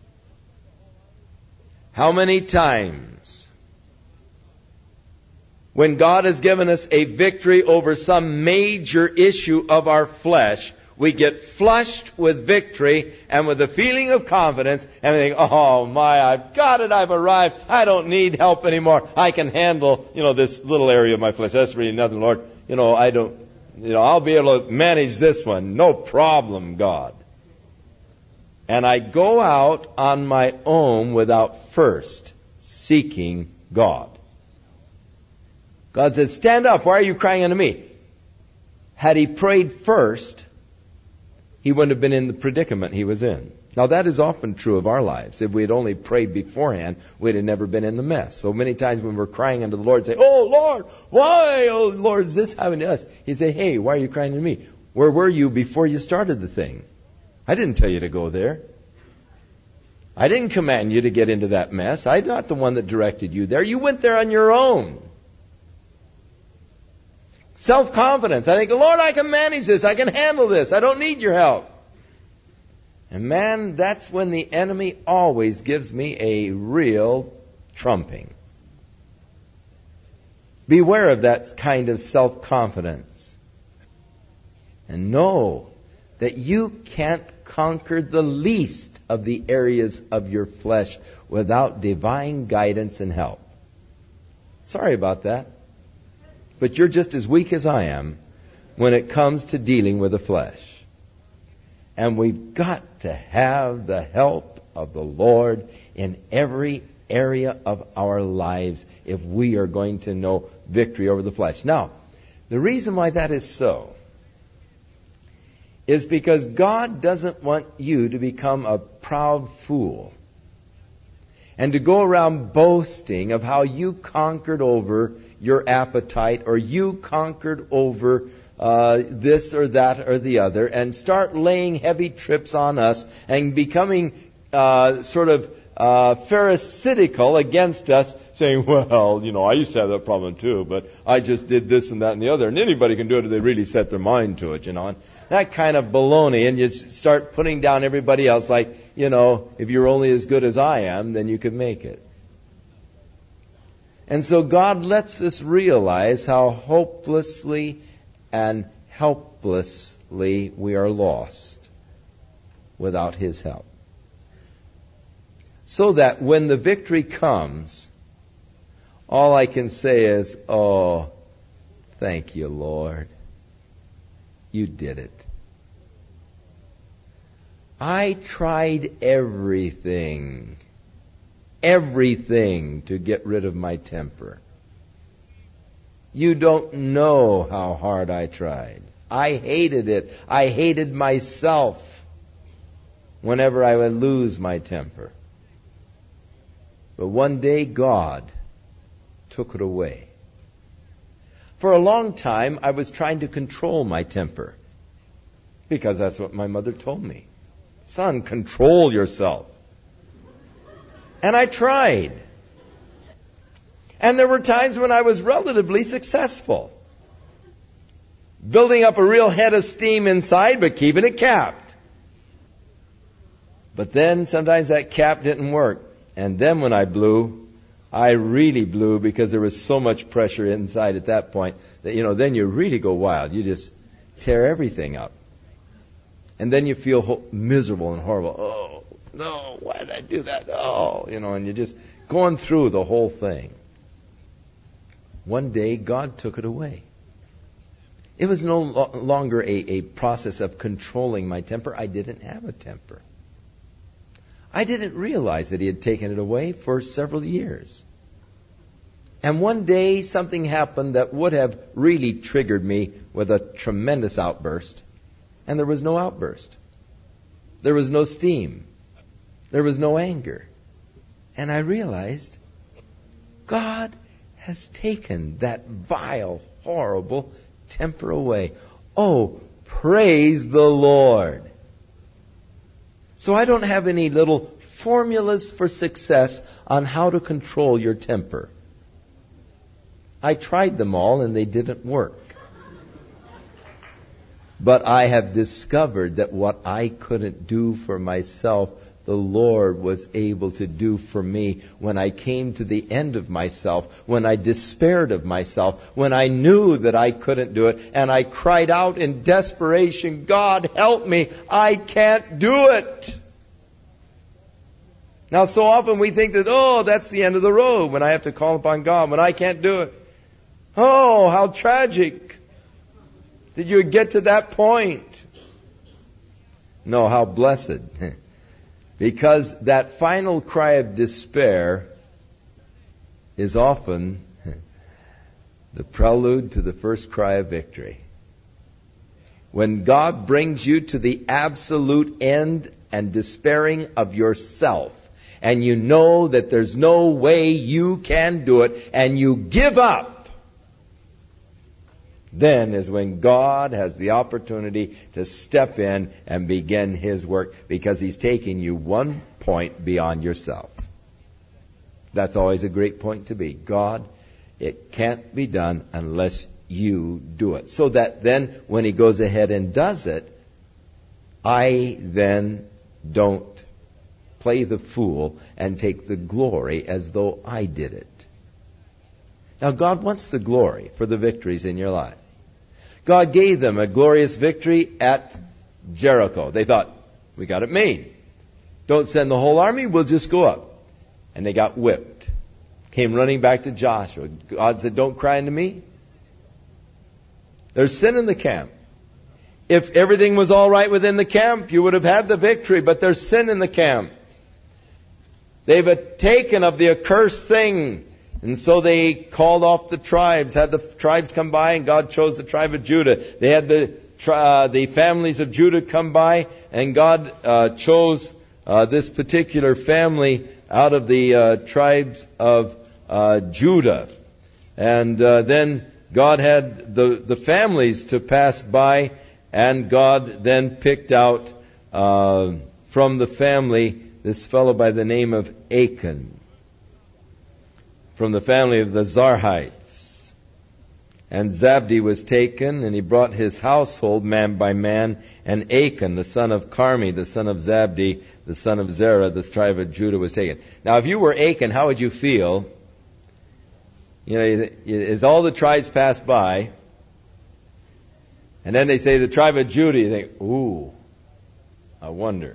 How many times, when God has given us a victory over some major issue of our flesh, we get flushed with victory and with a feeling of confidence and we think, oh my, I've got it, I've arrived, I don't need help anymore. I can handle, you know, this little area of my flesh. That's really nothing, Lord. You know, I don't, you know, I'll be able to manage this one. No problem, God. And I go out on my own without first seeking God. God says, stand up. Why are you crying unto me? Had he prayed first, he wouldn't have been in the predicament he was in. Now, that is often true of our lives. If we had only prayed beforehand, we'd have never been in the mess. So many times when we're crying unto the Lord, say, oh, Lord, why, oh, Lord, is this happening to us? He'd say, hey, why are you crying to me? Where were you before you started the thing? I didn't tell you to go there. I didn't command you to get into that mess. I'm not the one that directed you there. You went there on your own. Self-confidence. I think, Lord, I can manage this. I can handle this. I don't need your help. And man, that's when the enemy always gives me a real trumping. Beware of that kind of self-confidence. And know that you can't conquer the least of the areas of your flesh without divine guidance and help. Sorry about that. But you're just as weak as I am when it comes to dealing with the flesh. And we've got to have the help of the Lord in every area of our lives if we are going to know victory over the flesh. Now, the reason why that is so is because God doesn't want you to become a proud fool and to go around boasting of how you conquered over your appetite or you conquered over uh, this or that or the other and start laying heavy trips on us and becoming uh, sort of uh, pharisaical against us, saying, well, you know, I used to have that problem too, but I just did this and that and the other. And anybody can do it if they really set their mind to it, you know. And that kind of baloney, and you start putting down everybody else like, you know, if you're only as good as I am, then you could make it. And so God lets us realize how hopelessly and helplessly we are lost without His help. So that when the victory comes, all I can say is, oh, thank you, Lord. You did it. I tried everything, everything to get rid of my temper. You don't know how hard I tried. I hated it. I hated myself whenever I would lose my temper. But one day God took it away. For a long time, I was trying to control my temper because that's what my mother told me. Son, control yourself. And I tried. And there were times when I was relatively successful. building up a real head of steam inside, but keeping it capped. But then sometimes that cap didn't work. And then when I blew, I really blew because there was so much pressure inside at that point that, you know, then you really go wild. You just tear everything up. And then you feel ho- miserable and horrible. Oh, no, why did I do that? Oh, you know, and you're just going through the whole thing. One day, God took it away. It was no lo- longer a, a process of controlling my temper. I didn't have a temper. I didn't realize that He had taken it away for several years. And one day, something happened that would have really triggered me with a tremendous outburst. And there was no outburst. There was no steam. There was no anger. And I realized God has taken that vile, horrible temper away. Oh, praise the Lord. So I don't have any little formulas for success on how to control your temper. I tried them all and they didn't work. But I have discovered that what I couldn't do for myself, the Lord was able to do for me when I came to the end of myself, when I despaired of myself, when I knew that I couldn't do it, and I cried out in desperation, God, help me, I can't do it. Now, so often we think that, oh, that's the end of the road when I have to call upon God, when I can't do it. Oh, how tragic that you would get to that point. No, how blessed. Because that final cry of despair is often the prelude to the first cry of victory. When God brings you to the absolute end and despairing of yourself, and you know that there's no way you can do it, and you give up, then is when God has the opportunity to step in and begin His work, because He's taking you one point beyond yourself. That's always a great point to be. God, it can't be done unless you do it. So that then when He goes ahead and does it, I then don't play the fool and take the glory as though I did it. Now, God wants the glory for the victories in your life. God gave them a glorious victory at Jericho. They thought, we got it made. Don't send the whole army, we'll just go up. And they got whipped. Came running back to Joshua. God said, don't cry unto me. There's sin in the camp. If everything was all right within the camp, you would have had the victory, but there's sin in the camp. They've taken of the accursed thing. And so they called off the tribes, had the tribes come by, and God chose the tribe of Judah. They had the uh, the families of Judah come by, and God uh, chose uh, this particular family out of the uh, tribes of uh, Judah. And uh, then God had the, the families to pass by, and God then picked out uh, from the family this fellow by the name of Achan, from the family of the Zarhites. And Zabdi was taken, and he brought his household man by man, and Achan, the son of Carmi, the son of Zabdi, the son of Zerah, the tribe of Judah, was taken. Now, if you were Achan, how would you feel? You know, as all the tribes pass by, and then they say the tribe of Judah, you think, ooh, I wonder.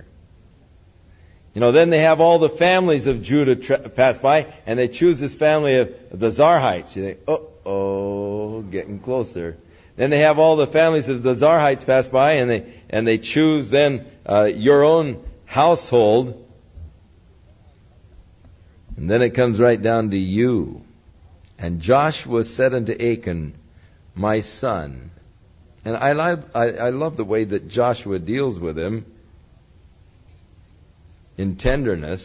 You know, then they have all the families of Judah tra- pass by, and they choose this family of the Zarhites. You think, uh-oh, getting closer. Then they have all the families of the Zarhites pass by, and they and they choose then uh, your own household. And then it comes right down to you. And Joshua said unto Achan, my son. And I love, I, I love the way that Joshua deals with him in tenderness.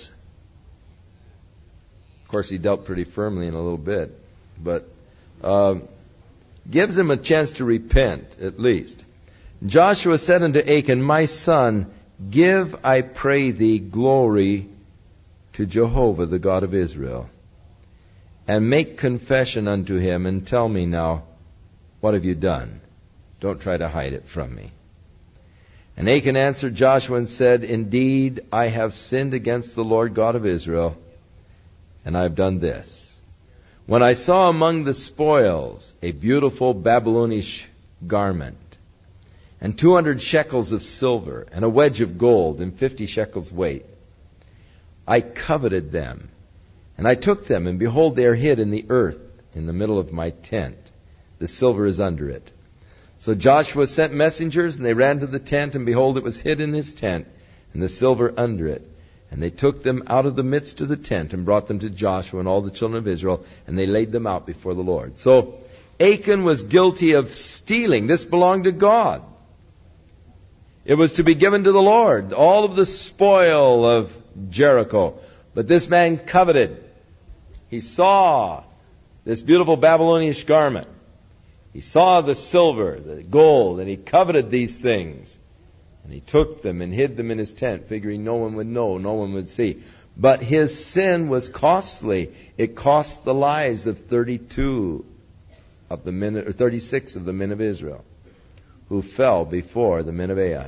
Of course, he dealt pretty firmly in a little bit. But uh, gives him a chance to repent, at least. Joshua said unto Achan, my son, give, I pray thee, glory to Jehovah, the God of Israel, and make confession unto him, and tell me now, what have you done? Don't try to hide it from me." And Achan answered Joshua and said, "Indeed, I have sinned against the Lord God of Israel, and I have done this. When I saw among the spoils a beautiful Babylonish garment, and two hundred shekels of silver, and a wedge of gold, and fifty shekels weight, I coveted them, and I took them, and behold, they are hid in the earth in the middle of my tent. The silver is under it." So Joshua sent messengers, and they ran to the tent, and behold, it was hid in his tent, and the silver under it. And they took them out of the midst of the tent, and brought them to Joshua and all the children of Israel, and they laid them out before the Lord. So Achan was guilty of stealing. This belonged to God. It was to be given to the Lord, all of the spoil of Jericho. But this man coveted. He saw this beautiful Babylonish garment. He saw the silver, the gold, and he coveted these things. And he took them and hid them in his tent, figuring no one would know, no one would see. But his sin was costly. It cost the lives of thirty-two of the men, or thirty-six of the men of Israel, who fell before the men of Ai.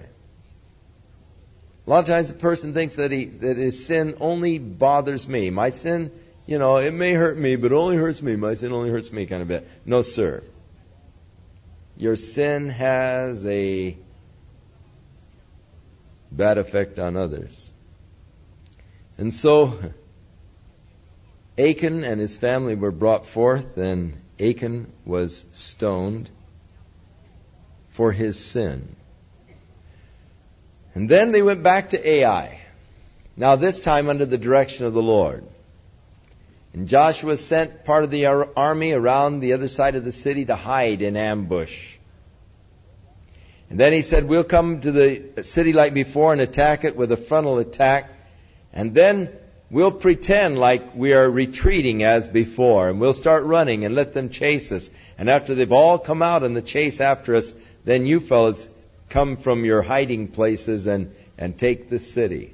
A lot of times a person thinks that he that his sin only bothers me. My sin, you know, it may hurt me, but it only hurts me. My sin only hurts me kind of bit. No, sir. Your sin has a bad effect on others. And so Achan and his family were brought forth, and Achan was stoned for his sin. And then they went back to Ai. Now this time under the direction of the Lord. And Joshua sent part of the army around the other side of the city to hide in ambush. And then he said, "We'll come to the city like before and attack it with a frontal attack. And then we'll pretend like we are retreating as before. And we'll start running and let them chase us. And after they've all come out in the chase after us, then you fellows come from your hiding places and, and take the city."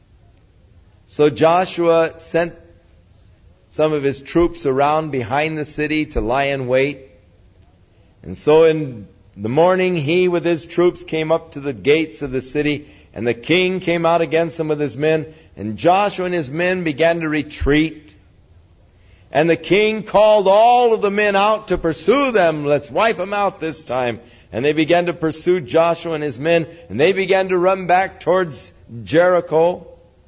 So Joshua sent some of his troops around behind the city to lie in wait. And so in the morning, he with his troops came up to the gates of the city, and the king came out against them with his men, and Joshua and his men began to retreat. And the king called all of the men out to pursue them. Let's wipe them out this time. And they began to pursue Joshua and his men, and they began to run back towards Jericho.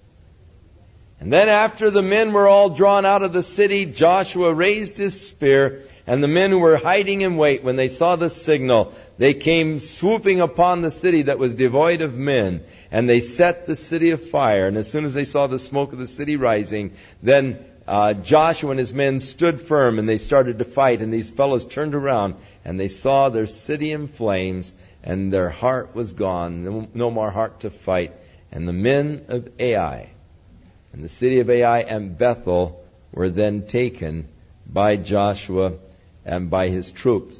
And then after the men were all drawn out of the city, Joshua raised his spear, and the men who were hiding in wait, when they saw the signal, they came swooping upon the city that was devoid of men, and they set the city afire. And as soon as they saw the smoke of the city rising, then uh, Joshua and his men stood firm, and they started to fight. And these fellows turned around, and they saw their city in flames, and their heart was gone, no, no more heart to fight. And the men of Ai, and the city of Ai and Bethel, were then taken by Joshua and by his troops.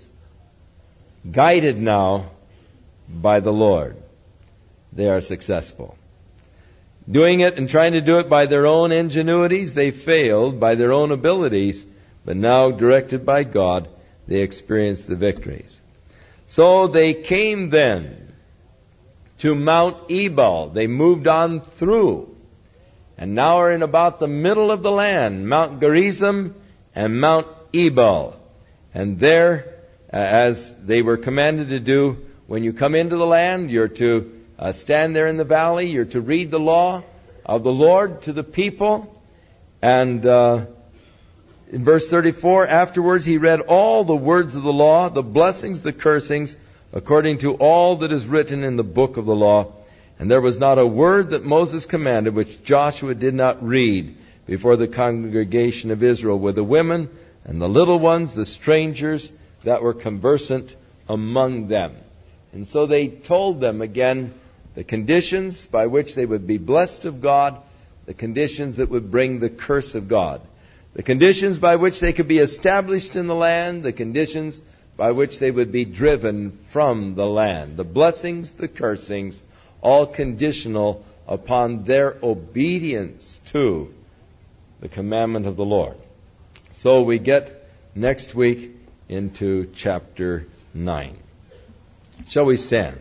Guided now by the Lord, they are successful. Doing it and trying to do it by their own ingenuities, they failed by their own abilities, but now directed by God, they experienced the victories. So they came then to Mount Ebal. They moved on through, and now are in about the middle of the land, Mount Gerizim and Mount Ebal. And there, uh, as they were commanded to do, when you come into the land, you're to uh, stand there in the valley, you're to read the law of the Lord to the people. And uh, in verse thirty-four, afterwards he read all the words of the law, the blessings, the cursings, according to all that is written in the book of the law. And there was not a word that Moses commanded which Joshua did not read before the congregation of Israel, with the women and the little ones, the strangers that were conversant among them. And so they told them again the conditions by which they would be blessed of God, the conditions that would bring the curse of God, the conditions by which they could be established in the land, the conditions by which they would be driven from the land, the blessings, the cursings, all conditional upon their obedience to the commandment of the Lord. So we get next week into chapter nine. Shall we stand?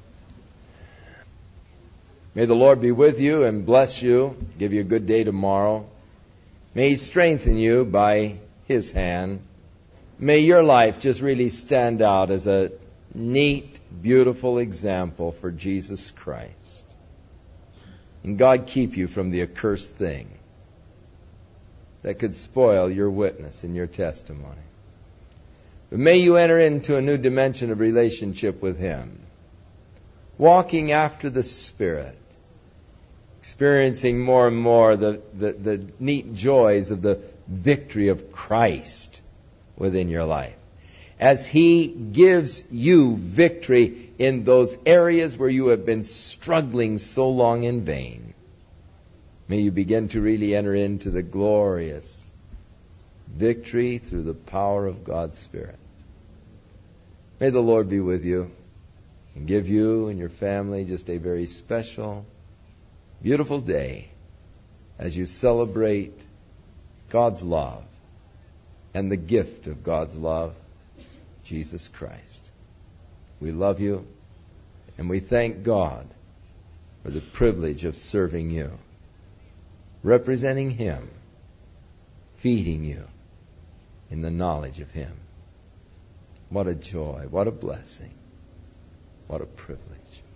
May the Lord be with you and bless you, give you a good day tomorrow. May He strengthen you by His hand. May your life just really stand out as a neat, beautiful example for Jesus Christ. And God keep you from the accursed thing that could spoil your witness and your testimony. But may you enter into a new dimension of relationship with Him, walking after the Spirit, experiencing more and more the, the, the neat joys of the victory of Christ within your life, as He gives you victory in those areas where you have been struggling so long in vain. May you begin to really enter into the glorious victory through the power of God's Spirit. May the Lord be with you and give you and your family just a very special, beautiful day as you celebrate God's love and the gift of God's love, Jesus Christ. We love you, and we thank God for the privilege of serving you, representing Him, feeding you in the knowledge of Him. What a joy, what a blessing, what a privilege.